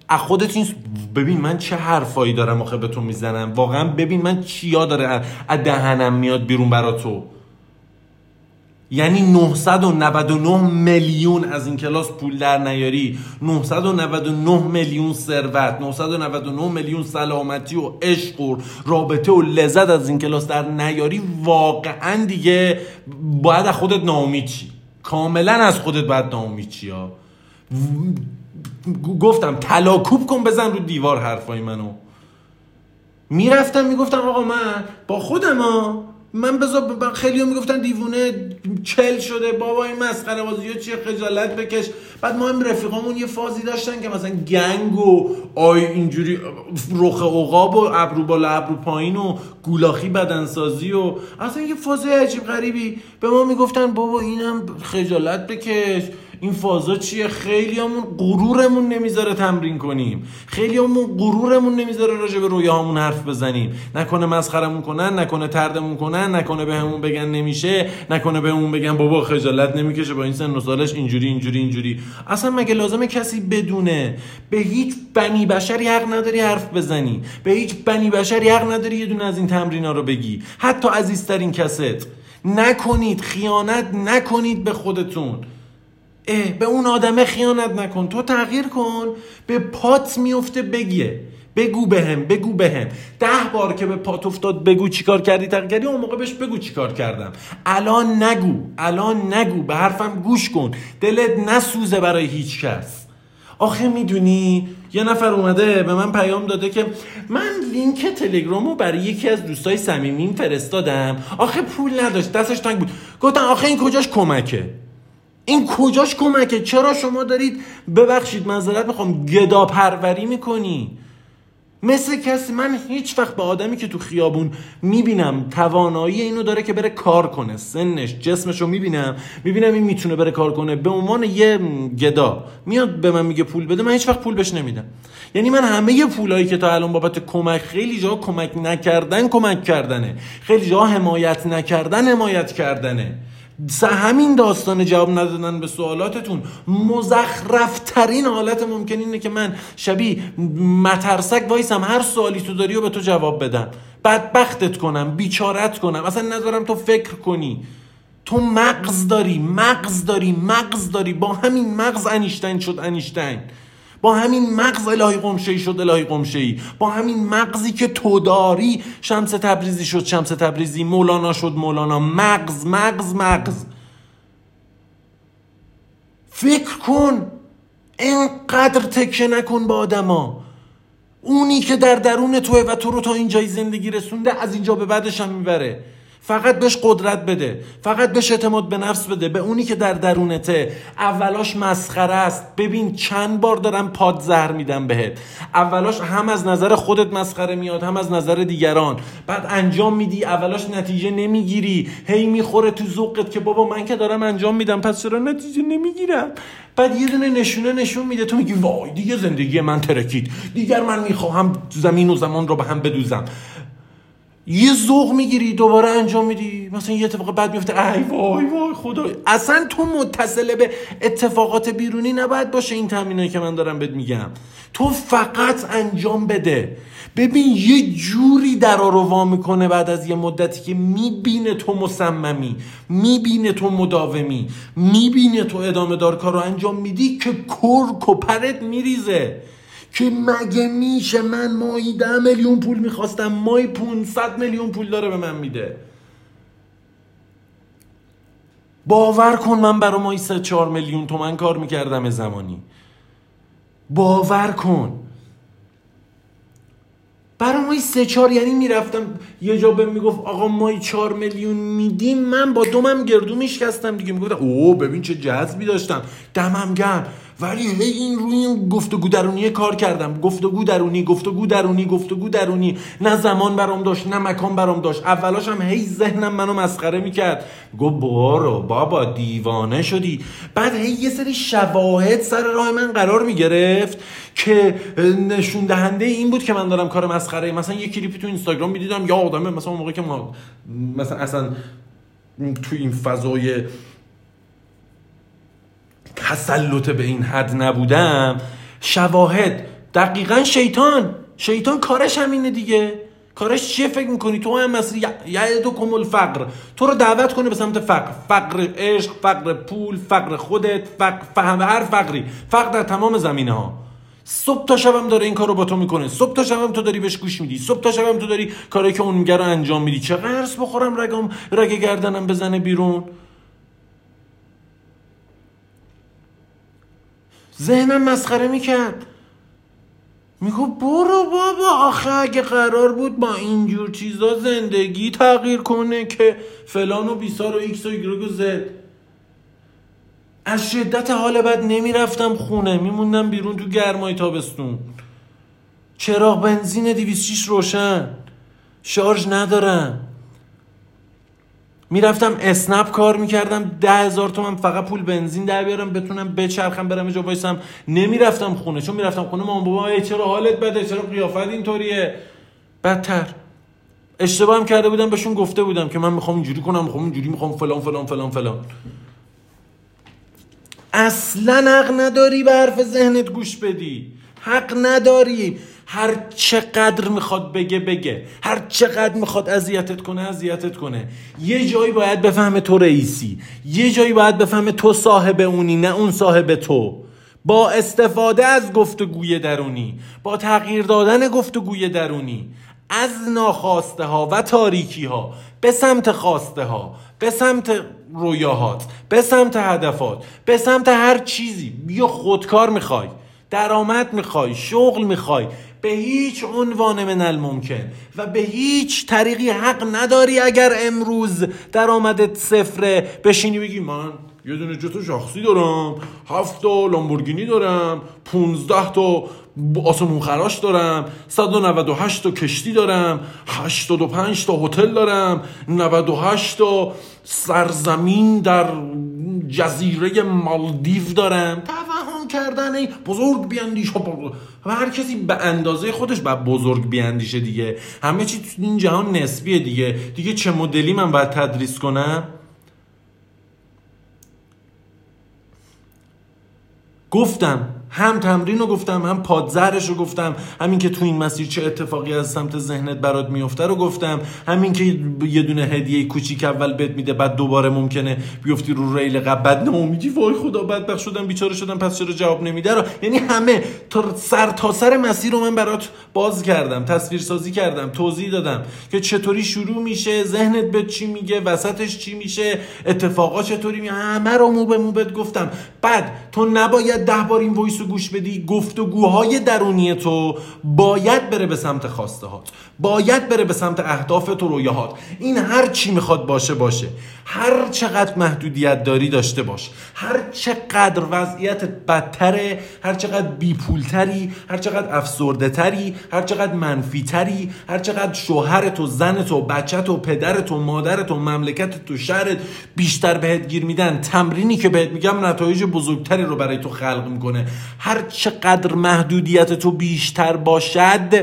از خودت این ببین من چه حرفایی دارم آخه به تو میزنم، واقعا ببین من چیا داره از دهنم میاد بیرون برا تو. یعنی نهصد و نود و نه میلیون از این کلاس پول در نیاری، نهصد و نود و نه میلیون ثروت، نهصد و نود و نه میلیون سلامتی و عشق و رابطه و لذت از این کلاس در نیاری، واقعا دیگه باید از خودت ناامید چی، کاملا از خودت باید ناامید چی ها. گفتم تلاکوب کن بزن رو دیوار حرفای منو. میرفتم میگفتم آقا من با خودم ها من بذار، خیلی ها میگفتن دیوونه چل شده بابا این مسخره بازی ها چیه، خجالت بکش. بعد ما هم رفیقامون یه فازی داشتن که مثلا گنگ و آی اینجوری رخ عقاب و ابرو بالا ابرو پایین و گولاخی بدنسازی و اصلا یه فاز عجیب غریبی به ما میگفتن بابا اینم خجالت بکش. این فازا چیه؟ خیلی همون غرورمون نمیذاره تمرین کنیم، خیلی همون غرورمون نمیذاره راجع به رویاهامون حرف بزنیم، نکنه مسخرمون کنن، نکنه تردمون کنن، نکنه به همون بگن نمیشه، نکنه به همون بگن بابا خجالت نمیکشه با این سن و سالش اینجوری اینجوری اینجوری. اصلا مگه لازمه کسی بدونه؟ به هیچ بنی بشری حق نداری حرف بزنی، به هیچ بنی بشری حق نداری یه دونه از این تمرینا رو بگی، حتی عزیزترین کست. نکنید، خیانت نکنید به خودتون. اه به اون آدمه خیانت نکن، تو تغییر کن. به پات میفته بگیه، بگو بهم بگو بهم ده بار که به پات افتاد بگو چیکار کردی تغییر کردی، اون موقع بهش بگو چیکار کردم. الان نگو، الان نگو، به حرفم گوش کن، دلت نسوزه برای هیچ کس. آخه میدونی یه نفر اومده به من پیام داده که من لینک تلگرامو برای یکی از دوستای صمیمیم فرستادم، آخه پول نداشت دستش تنگ بود. گفتم آخه این کجاش کمکه؟ این کجاش کمکه؟ چرا شما دارید ببخشید معذرت میخوام گدا پروری میکنی؟ مثل کسی، من هیچ وقت به آدمی که تو خیابون میبینم توانایی اینو داره که بره کار کنه، سنش جسمشو میبینم میبینم این میتونه بره کار کنه، به عنوان یه گدا میاد به من میگه پول بده، من هیچ وقت پول بهش نمیدم. یعنی من همه پولایی که تا الان بابت کمک، خیلی جا کمک نکردن کمک کردنه، خیلی جا حمایت نکردن حمایت کردنه. همین داستان جواب ندادن به سوالاتتون مزخرف ترین حالت ممکن اینه که من شبیه مترسک وایسم هر سوالی تو داری و به تو جواب بدم، بدبختت کنم، بیچارت کنم، اصلا نذارم تو فکر کنی. تو مغز داری، مغز داری، مغز داری. با همین مغز انیشتین شد انیشتین، با همین مغز الهی قمشه‌ای شد الهی قمشه‌ای، با همین مغزی که تو داری شمس تبریزی شد شمس تبریزی، مولانا شد مولانا. مغز مغز مغز. فکر کن، اینقدر تکیه نکن با آدما. اونی که در درون توه و تو رو تا اینجای زندگی رسونده از اینجا به بعدش هم میبره. فقط بهش قدرت بده، فقط بهش اعتماد به نفس بده. به اونی که در درونته اولاش مسخره است. ببین چند بار دارم پاد زهر میدم بهت، اولاش هم از نظر خودت مسخره میاد هم از نظر دیگران، بعد انجام میدی اولاش نتیجه نمیگیری، هی میخوره تو ذوقت که بابا من که دارم انجام میدم پس چرا نتیجه نمیگیرم. بعد یه دونه نشونه نشون میده، تو میگی وای دیگه زندگی من ترکید، دیگر من میخواهم زمین و زمان رو به هم بدوزم. یه ذوق میگیری دوباره انجام میدی، مثلا یه اتفاق بد میفته، ای وای وای خدا. اصلا تو متصل به اتفاقات بیرونی نباید باشه این تامینایی که من دارم بهت میگم. تو فقط انجام بده. ببین یه جوری درا رو وا میکنه بعد از یه مدتی که میبینه تو مصممی، میبینه تو مداومی، میبینه تو ادامه دار کار رو انجام میدی که کرک و پرت میریزه که مگه میشه من ماهی ده میلیون پول میخواستم، ماهی پونصد میلیون پول داره به من میده. باور کن من برای ماهی سه چهار میلیون تومن کار میکردم زمانی. باور کن برای ماهی سه چهار، یعنی میرفتم یه جا بهم میگفت آقا ماهی چهار میلیون میدیم، من با دومم گردو میشکستم دیگه، میگفتم اوه ببین چه جذبی داشتم، دمم گرم. ولی هی این روی این گفتگو درونی کار کردم، گفتگو درونی گفتگو درونی گفتگو درونی. نه زمان برام داشت نه مکان برام داشت. اولاش هم هی ذهنم منو مسخره میکرد، گفت برو بابا دیوانه شدی. بعد هی یه سری شواهد سر راه من قرار میگرفت که نشون دهنده این بود که من دارم کار مسخره. مثلا یه کلیپی تو اینستاگرام میدیدم یا آدمه، مثلا اون موقع که ما مثلا اصلا تو این فضای تسلط به این حد نبودم، شواهد دقیقاً شیطان شیطان کارش همینه دیگه. کارش چیه فکر میکنی؟ تو هم مثل یعدکم الفقر، تو رو دعوت کنه به سمت فقر، فقر عشق، فقر پول، فقر خودت، فقر فهم، هر فقری، فقر در تمام زمینه ها. صبح تا شبم داره این کارو با تو میکنه، صبح تا شبم تو داری بهش گوش میدی، صبح تا شبم تو داری کاری که اون میگه رو انجام میدی. چه قرص بخورم رگم رگ گردنم بزنه بیرون. ذهنم مسخره میکرد، میگو برو بابا، آخه اگه قرار بود با اینجور چیزا زندگی تغییر کنه که فلان و بیسار و ایکس و ایگرگ و زد. از شدت حال بد نمیرفتم خونه، میموندم بیرون تو گرمای تابستون. چراغ بنزین دویست و شش روشن، شارژ ندارم. میرفتم اسنپ کار میکردم، ده هزار تومن فقط پول بنزین در بیارم بتونم بچرخم برم جا وایسم. نمیرفتم خونه، چون میرفتم خونه مامان بابا ای چرا حالت بده، چرا قیافت اینطوریه. بدتر اشتباه هم کرده بودم، بهشون گفته بودم که من میخوام اینجوری کنم، میخوام اینجوری، میخوام فلان فلان فلان فلان. اصلا حق نداری به حرف ذهنت گوش بدی، حق نداری. هر چقدر میخواد بگه بگه، هر چقدر میخواد اذیتت کنه اذیتت کنه. یه جایی باید بفهمه تو رئیسی، یه جایی باید بفهمه تو صاحب اونی نه اون صاحب تو. با استفاده از گفتگوی درونی، با تغییر دادن گفتگوی درونی از ناخواسته ها و تاریکی ها به سمت خواسته ها، به سمت رویاهات، به سمت هدفات، به سمت هر چیزی. یا خودکار میخوای، درآمد میخوای، شغل میخوای، به هیچ عنوان من الممکن و به هیچ طریقی حق نداری اگر امروز درآمدت صفره بشینی بگی من یه دونه جت شخصی دارم، هفت تا لامبورگینی دارم، پونزده تا آسمون خراش دارم، صد و نود و هشت تا کشتی دارم، هشتاد و پنج تا هتل دارم، نود و هشت تا سرزمین در جزیره مالدیو دارم. توهم کردن ای بزرگ بیاندیش و هر کسی به اندازه خودش باید بزرگ بیاندیشه دیگه. همه چی تو این جهان نسبیه دیگه. دیگه چه مدلی من باید تدریس کنم؟ گفتم هم تمرین رو گفتم، هم پادزهرش رو گفتم، همین که تو این مسیر چه اتفاقی از سمت ذهنت برات میفته رو گفتم، همین که یه دونه هدیه کوچیک اول بهت میده بعد دوباره ممکنه بیفتی رو ریل قبل، بعد ناامیدی وای خدا بدبخت شدم بیچاره شدم پس چرا جواب نمیده رو. یعنی همه تا سر تا سر مسیر رو من برات باز کردم، تصویر سازی کردم، توضیح دادم که چطوری شروع میشه، ذهنت به چی میگه، وسطش چی میشه، اتفاقا چطوری میاد، همه رو مو به مو بهت گفتم. بعد تو نباید ده بار این وایس گوش بدی. گفتگوهای درونی تو باید بره به سمت خواسته هات، باید بره به سمت اهدافت و رویاهات. این هر چی میخواد باشه باشه، هر چقدر محدودیت داری داشته باش، هر چقدر وضعیتت بدتره، هر چقدر بیپولتری، هر چقدر افسرده تری، هر چقدر منفی تری، هر چقدر شوهرت و زنت و بچت و پدرت و مادرت و مملکتت و شهرت بیشتر بهت گیر میدن، تمرینی که بهت میگم نتایج بزرگتری رو برای تو خلق میکنه. هر چقدر محدودیت تو بیشتر باشد،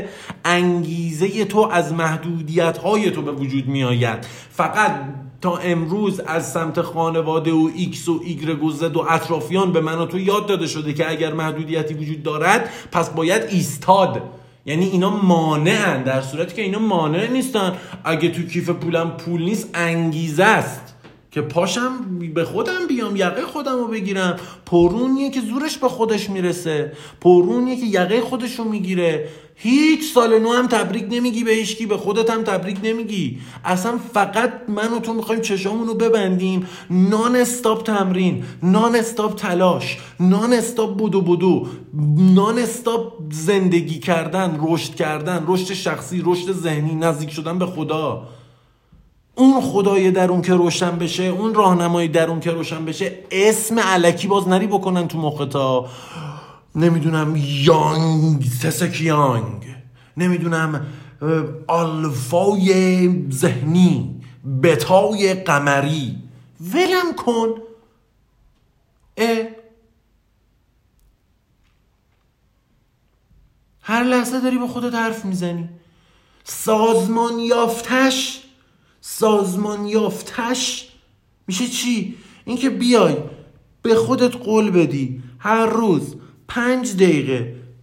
انگیزه تو از محدودیت های تو به وجود می آید. فقط تا امروز از سمت خانواده و ایکس و ایگرگ و زد و اطرافیان به من و تو یاد داده شده که اگر محدودیتی وجود دارد پس باید ایستاد. یعنی اینا مانعن، در صورتی که اینا مانع نیستن. اگه تو کیف پولم پول نیست انگیزه است که پاشم به خودم بیام یقه خودم رو بگیرم. پرونیه که زورش به خودش میرسه، پرونیه که یقه خودش رو میگیره. هیچ سال نو هم تبریک نمیگی به هیچکی، به خودت هم تبریک نمیگی. اصلا فقط من و تو میخوایم چشامون رو ببندیم، نان استاپ تمرین، نان استاپ تلاش، نان استاپ بدو بدو، نان استاپ زندگی کردن، رشد کردن، رشد شخصی، رشد ذهنی، نزدیک شدن به خدا. اون خدای درون که روشن بشه، اون راهنمای درون که روشن بشه، اسم الکی باز نری بکنن تو مختا. نمیدونم یانگ تسک یانگ، نمیدونم آلفای ذهنی، بتای قمری. ولم کن. اه هر لحظه داری با خودت حرف میزنی. سازمان یافتش سازمان یافتش میشه چی؟ این که بیای به خودت قول بدی هر روز پنج دقیقه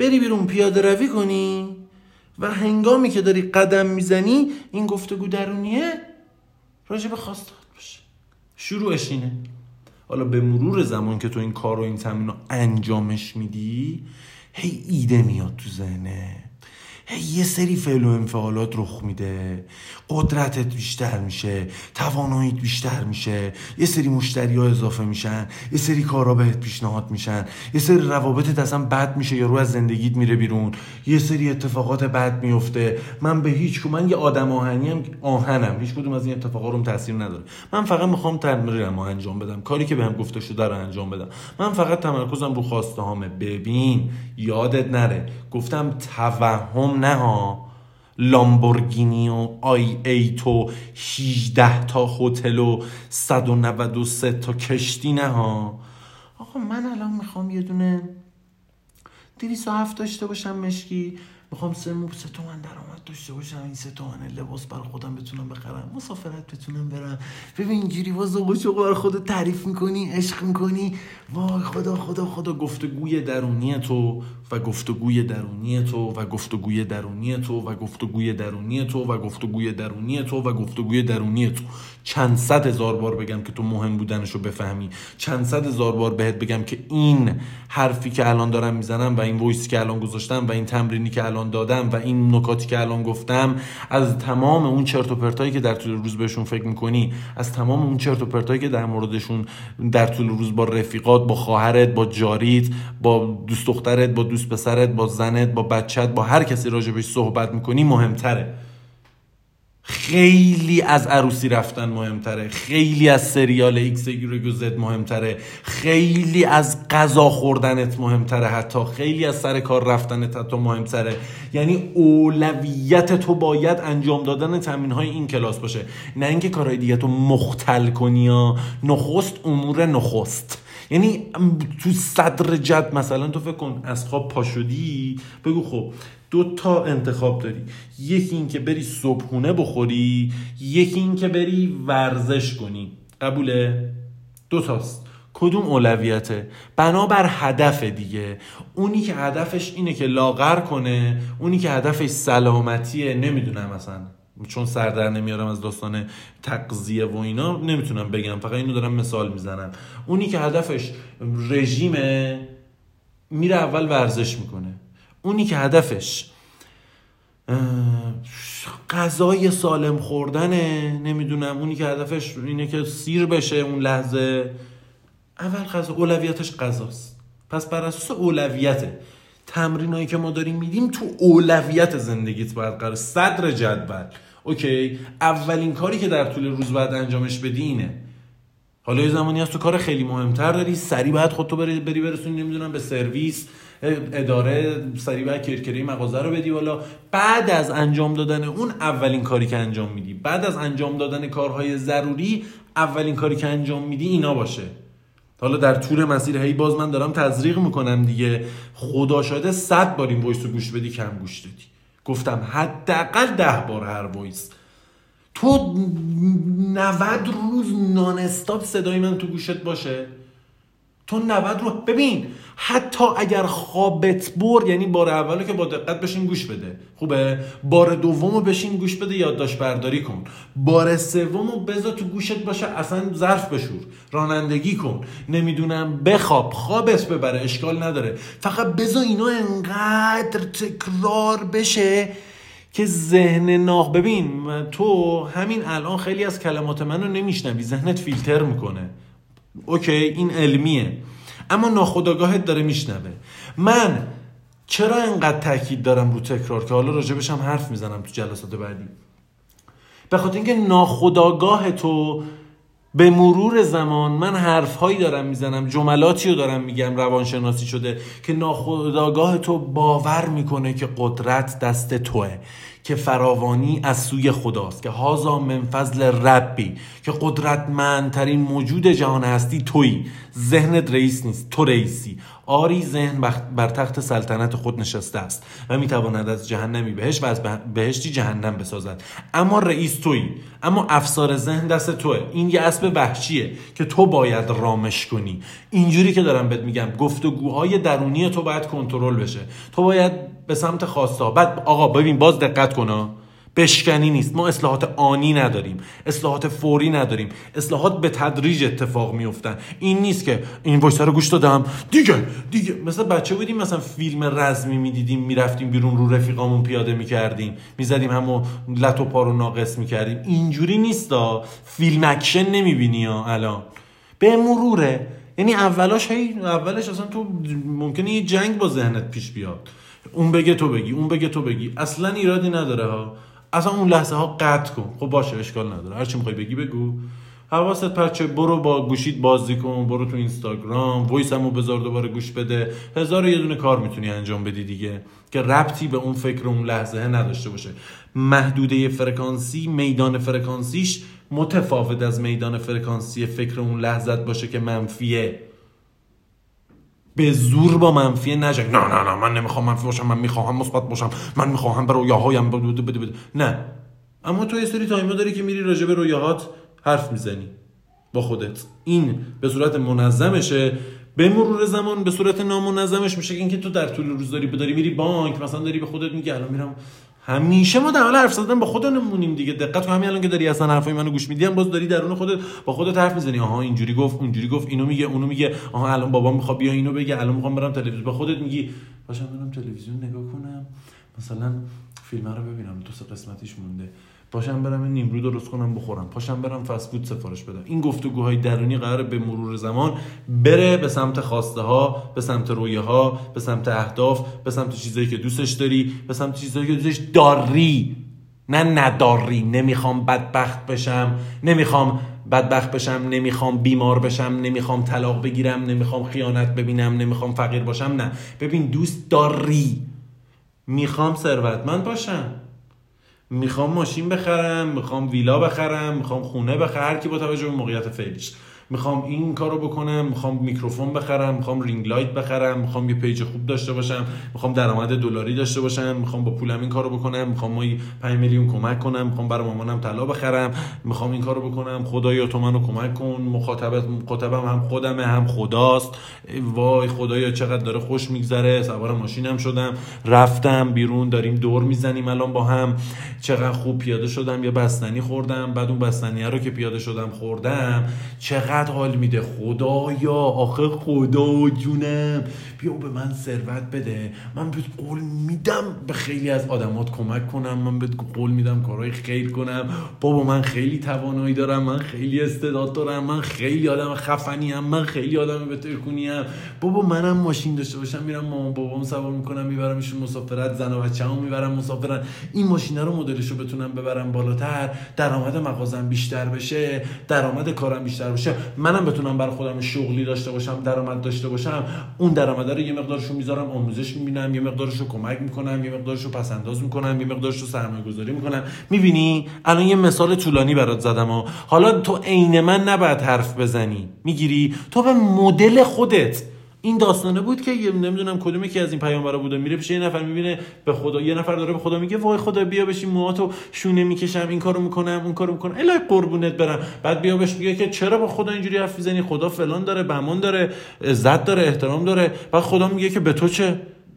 بری بیرون پیاده روی کنی و هنگامی که داری قدم میزنی این گفتگو درونیه راجع به خواستهات باشه. شروعش اینه. حالا به مرور زمان که تو این کار و این تمرین رو انجامش میدی، هی ایده میاد تو ذهنه، هی یه سری فعل و انفعالات رخ میده، قدرتت بیشتر میشه، تواناییت بیشتر میشه، یه سری مشتری ها اضافه میشن، یه سری کارا بهت پیشنهاد میشن، یه سری روابطت اصلا بد میشه یا رو از زندگیت میره بیرون، یه سری اتفاقات بد میفته. من به هیچ من یه آدم آهنیم، آهنم، هیچ کدوم از این اتفاقا روم تاثیر نداره. من فقط میخوام تمرینمو انجام بدم، کاری که بهم گفته شده رو انجام بدم. من فقط تمرکزم رو خواسته هامه. ببین یادت نره گفتم توهم نه ها، لامبورگینی و آی ایت و هجده تا هتل و صد و نود و سه تا کشتی نه ها. آقا من الان میخوام یه دونه دویست و هفت داشته باشم مشکی، میخوام سه مو سه تومن درآمد داشته باشم، این سه تومن لباس برای خودم بتونم بخرم، مسافرت بتونم برم. ببین اینجوری واسه قشق برای خودت تعریف میکنی، عشق میکنی. وای خدا خدا خدا گفتگوی درونی تو و گفتگوی درونی تو و گفتگوی درونی تو و گفتگوی درونی تو و گفتگوی درونی تو و گفتگوی درونی تو. چند صد هزار بار بگم که تو مهم بودنشو بفهمی، چند صد هزار بار بهت بگم که این حرفی که الان دارم میزنم و این وایسی که الان گذاشتم و این تمرینی که الان دادم و این نکاتی که الان گفتم، از تمام اون چرت و پرتایی که در طول روز بهشون فکر میکنی، از تمام اون چرت و پرتایی که در موردشون در طول روز با رفیقات، با خواهرت، با جاریت، با دوست دخترت، با دوست پسرت، با زنت، با بچت، با هر کسی راجبش صحبت میکنی مهمتره. خیلی از عروسی رفتن مهمتره، خیلی از سریال ایکس ایگرگ زد مهمتره، خیلی از غذا خوردنت مهمتره، حتی خیلی از سر کار رفتنت حتی مهمتره. یعنی اولویت تو باید انجام دادن تمرین‌های این کلاس باشه، نه اینکه کارهای دیگه تو مختل کنی یا نخست امور نخست. یعنی تو صدر جد مثلا تو فکر کن از خواب پا شدی، بگو خب دو تا انتخاب داری، یکی این که بری صبحونه بخوری، یکی این که بری ورزش کنی. قبوله؟ دو تاست، کدوم اولویته؟ بنابر هدف دیگه. اونی که هدفش اینه که لاغر کنه، اونی که هدفش سلامتیه، نمیدونم مثلا، چون سر در نمیارم از داستان تغذیه و اینا نمیتونم بگم، فقط اینو دارم مثال میزنم. اونی که هدفش رژیمه میره اول ورزش میکنه، اونی که هدفش غذای سالم خوردنه، نمیدونم، اونی که هدفش اینه که سیر بشه اون لحظه، اول غذا، اولویتش غذاست. پس بر اساس اولویته تمرینایی که ما داریم میدیم تو اولویت زندگیت باید قرار، صدر جدول. اوکی، اولین کاری که در طول روز باید انجامش بدی اینه. حالا یه زمانی هست تو کار خیلی مهمتر داری، سریع باید خودتو بری بری برسونی نمیدونم به سرویس، اداره، سریع باید کرکری مغازه رو بدی والا. بعد از انجام دادن اون اولین کاری که انجام میدی، بعد از انجام دادن کارهای ضروری اولین کاری که انجام میدی اینا باشه. حالا در طول مسیر هی باز من دارم تزریق میکنم دیگه، خدا شاهده صد بار این وایس رو گوش بدی کم گوش دادی. گفتم حداقل ده بار هر وایس. تو نود روز نان استاپ صدای من تو گوشت باشه، تو نود روز ببین، حتی اگر خوابت برد، یعنی بار اولو که با دقت بشین گوش بده، خوبه، بار دومو بشین گوش بده، یادداشت برداری کن، بار سومو بذار تو گوشت باشه، اصلا ظرف بشور، رانندگی کن، نمیدونم بخواب، خوابت ببره، اشکال نداره، فقط بذار اینا انقدر تکرار بشه که ذهن ناخ ببین تو همین الان خیلی از کلمات منو نمیشنوی، ذهنت فیلتر میکنه. اوکی، این علمیه، اما ناخودآگاهت داره میشنوه. من چرا انقدر تاکید دارم رو تکرار که حالا راجبش هم حرف میزنم تو جلسات بعدی؟ به خاطر اینکه ناخودآگاه تو به مرور زمان، من حرفهایی دارم میزنم، جملاتی رو دارم میگم، روانشناسی شده که ناخودآگاه تو باور میکنه که قدرت دست توه، که فراوانی از سوی خداست، که هازا من فضل ربی، که قدرتمندترین موجود جهان هستی تویی. ذهنت رئیس نیست، تو رئیسی. آری ذهن بر تخت سلطنت خود نشسته است و میتواند از جهنمی بهشت و از بهشتی جهنم بسازد، اما رئیس تویی. اما افسار ذهن دست توه. این یه اسب وحشیه که تو باید رامش کنی. اینجوری که دارم بهت میگم، گفتگوهای درونی تو باید کنترل بشه. تو باید به سمت خواسته ها. بعد آقا ببین، باز دقت کن، بشکنی نیست. ما اصلاحات آنی نداریم، اصلاحات فوری نداریم، اصلاحات به تدریج اتفاق میفتن. این نیست که این وایسا رو گوش دادم دیگه دیگه مثلا بچه بودیم، مثلا فیلم رزمی میدیدیم، میرفتیم بیرون رو رفیقامون پیاده میکردیم، میزدیم همو لط و پا رو ناقص میکردیم. اینجوری نیستا. فیلم اکشن نمیبینی ها الان، به مروره. یعنی اولش هی اولش اصلا تو ممکنه یه جنگ با ذهنت پیش بیاد، اون بگه تو بگی، اون بگه تو بگی. اصلا ایرادی نداره ها، اصلا اون لحظه ها قطع کن. خب باشه، اشکال نداره، هر چی میخوای بگی بگو، حواست پرچه. برو با گوشیت بازی کن، برو تو اینستاگرام، وایسمو بذار دوباره گوش بده. هزار یه دونه کار میتونی انجام بدی دیگه که ربطی به اون فکر اون لحظه نداشته باشه. محدوده فرکانسی، میدان فرکانسیش متفاوت از میدان فرکانسی فکر اون لحظت باشه که منفیه. به زور با منفی نجنگ. نه نه نه من نمیخوام منفی باشم، من میخوام مثبت باشم، من میخوام به رویاهایم بده بده بده. نه، اما تو یه سری تایما داری که میری راجع به رویاهات حرف میزنی با خودت. این به صورت منظمشه. به مرور زمان به صورت نامنظمش میشه اینکه تو در طول روز داری بداری میری بانک، مثلا داری به خودت میگی الان میرم. همیشه ما در حال حرف زدن با خودمونیم دیگه. دقت کن، همین الان که داری اصلا حرفای منو گوش میدی، هم باز داری درون خودت با خودت حرف میزنی. آها اینجوری گفت، اونجوری گفت، اینو میگه، اونو میگه. آها الان بابام میخواد بیا اینو بگه، الان میخوام برم تلویزیون. با خودت میگی باشم برم تلویزیون نگاه کنم، مثلا فیلم رو ببینم، دو سه قسمتیش مونده، پاشم برم این نیمرو درست کنم بخورم، پاشم برم فست فود سفارش بدم. این گفتگوهای درونی قراره به مرور زمان بره به سمت خواسته ها، به سمت رویه ها، به سمت اهداف، به سمت چیزایی که دوستش داری، به سمت چیزایی که دوستش داری، نه نداری. نمیخوام بدبخت بشم، نمیخوام بدبخت بشم، نمیخوام بیمار بشم، نمیخوام طلاق بگیرم، نمیخوام خیانت ببینم، نمیخوام فقیر باشم. نه، ببین دوست داری. میخوام ثروتمند باشم، میخوام ماشین بخرم، میخوام ویلا بخرم، میخوام خونه بخرم، هر کی با توجه به موقعیت فعلیش. میخوام این کارو بکنم، میخوام میکروفون بخرم، میخوام رینگ لایت بخرم، میخوام یه پیج خوب داشته باشم، میخوام درآمد دلاری داشته باشم، میخوام با پولم این کارو بکنم، میخوام ماهی پنج میلیون کمک کنم، میخوام برای مامانم طلا بخرم، میخوام این کارو بکنم. خدایا تو منو کمک کن. مخاطبت مخاطبم هم خودمه هم خداست. وای خدایا چقدر داره خوش میگذره، سوار ماشینم شدم، رفتم بیرون، داریم دور میزنیم الان با هم. چقدر خوب پیاده شدم، یه بستنی خوردم، بعد اون بستنیه رو که پیاده شدم خوردم، چقدر حال میده. خدایا آخه خدا جونم، بیا به من ثروت بده، من بهت قول میدم به خیلی از آدمات کمک کنم، من بهت قول میدم کارهای خیر کنم. بابا من خیلی توانایی دارم، من خیلی استعداد دارم، من خیلی آدم خفنی ام، من خیلی آدم بترکونی ام. بابا منم ماشین داشته باشم، میرم مامان بابام سوار میکنم، میبرمشون مسافرت، زن و بچه‌مو میبرم مسافرت. این ماشینا رو مدلشو بتونم ببرم بالاتر، درآمد مغازم بیشتر بشه، درآمد کارم بیشتر بشه، منم بتونم برای خودم شغلی داشته باشم، درآمد داشته باشم. اون درآمد رو یه مقدارشو میذارم آموزش میبینم، یه مقدارشو کمک میکنم، یه مقدارشو پس انداز میکنم، یه مقدارشو سرمایه گذاری میکنم. میبینی الان یه مثال طولانی برات زدم ها. حالا تو عین من نباید حرف بزنی، میگیری تو به مدل خودت. این داستانه بود که نمیدونم کدومی که از این پیامبرا بوده، میره پیش یه نفر میبینه به خدا، یه نفر داره به خدا میگه وای خدا بیا بشین موهاتو شونه میکشم، این کارو میکنم، اون کارو میکنم، الهی قربونت برم. بعد بیا بهش میگه که چرا با خدا اینجوری حرف میزنی، خدا فلان داره، بهمان داره، عزت داره، احترام داره. بعد خدا میگه که به تو چه،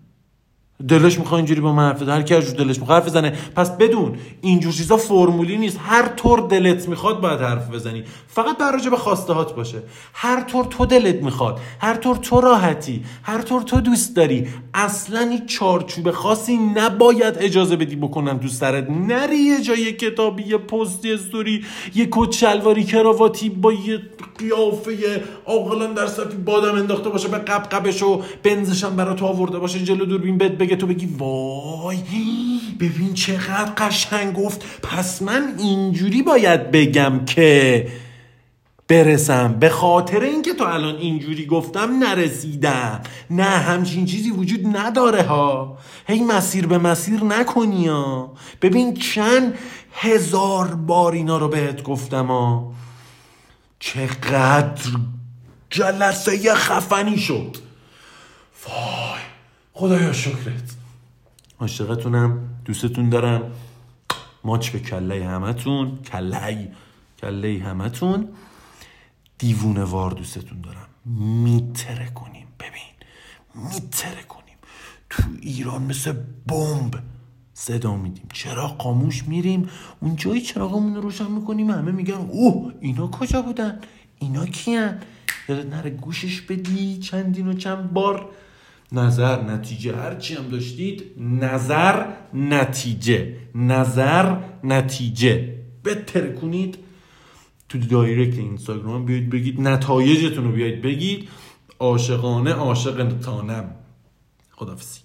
دلش میخواد اینجوری با من حرف بزنه، هر کی از دلش میخواد حرف بزنه. پس بدون اینجور چیزا فرمولی نیست، هر طور دلت میخواد باید حرف بزنی، فقط در راجع به خواسته هات باشه. هر طور تو دلت میخواد، هر طور تو راحتی، هر طور تو دوست داری. اصلا این چارچوب خاصی نباید اجازه بدی بکنن تو سرت. نری یه جای کتابی، یه پستی استوری، یه کت شلواری کراواتی با یه قیافه عاقلان در صفی بادم انداخته باشه، به قب قبشو بنزش هم برات آورده باشه جلو دوربین بد بگه، تو بگی وای ببین چقدر قشنگ گفت، پس من اینجوری باید بگم که برسم. به خاطر اینکه تو الان اینجوری گفتم نرسیدم. نه همچین چیزی وجود نداره ها. هی مسیر به مسیر نکنی ها. ببین چند هزار بار اینا رو بهت گفتم ها. چقدر جلسه خفنی شد. وای خدایا شکرت. عاشقتونم، دوستتون دارم. ماچ به کله همتون، کله کله همتون. دیوونه وار دوستتون دارم. میتره کنیم. ببین میتره کنیم. تو ایران مثل بمب صدا میدیم، چراغ خاموش میریم، اون جایی چراغمون رو روشن میکنیم همه میگن اوه اینا کجا بودن، اینا کیان؟ یادت نره گوشش بدی چندین و چند بار. نظر نتیجه هرچی هم داشتید، نظر نتیجه نظر نتیجه بتره کنید. تو دایرکت اینستاگرام بیاید بگید نتایجتون رو بیاید بگید. عاشقانه عاشق تانم. خداحافظ.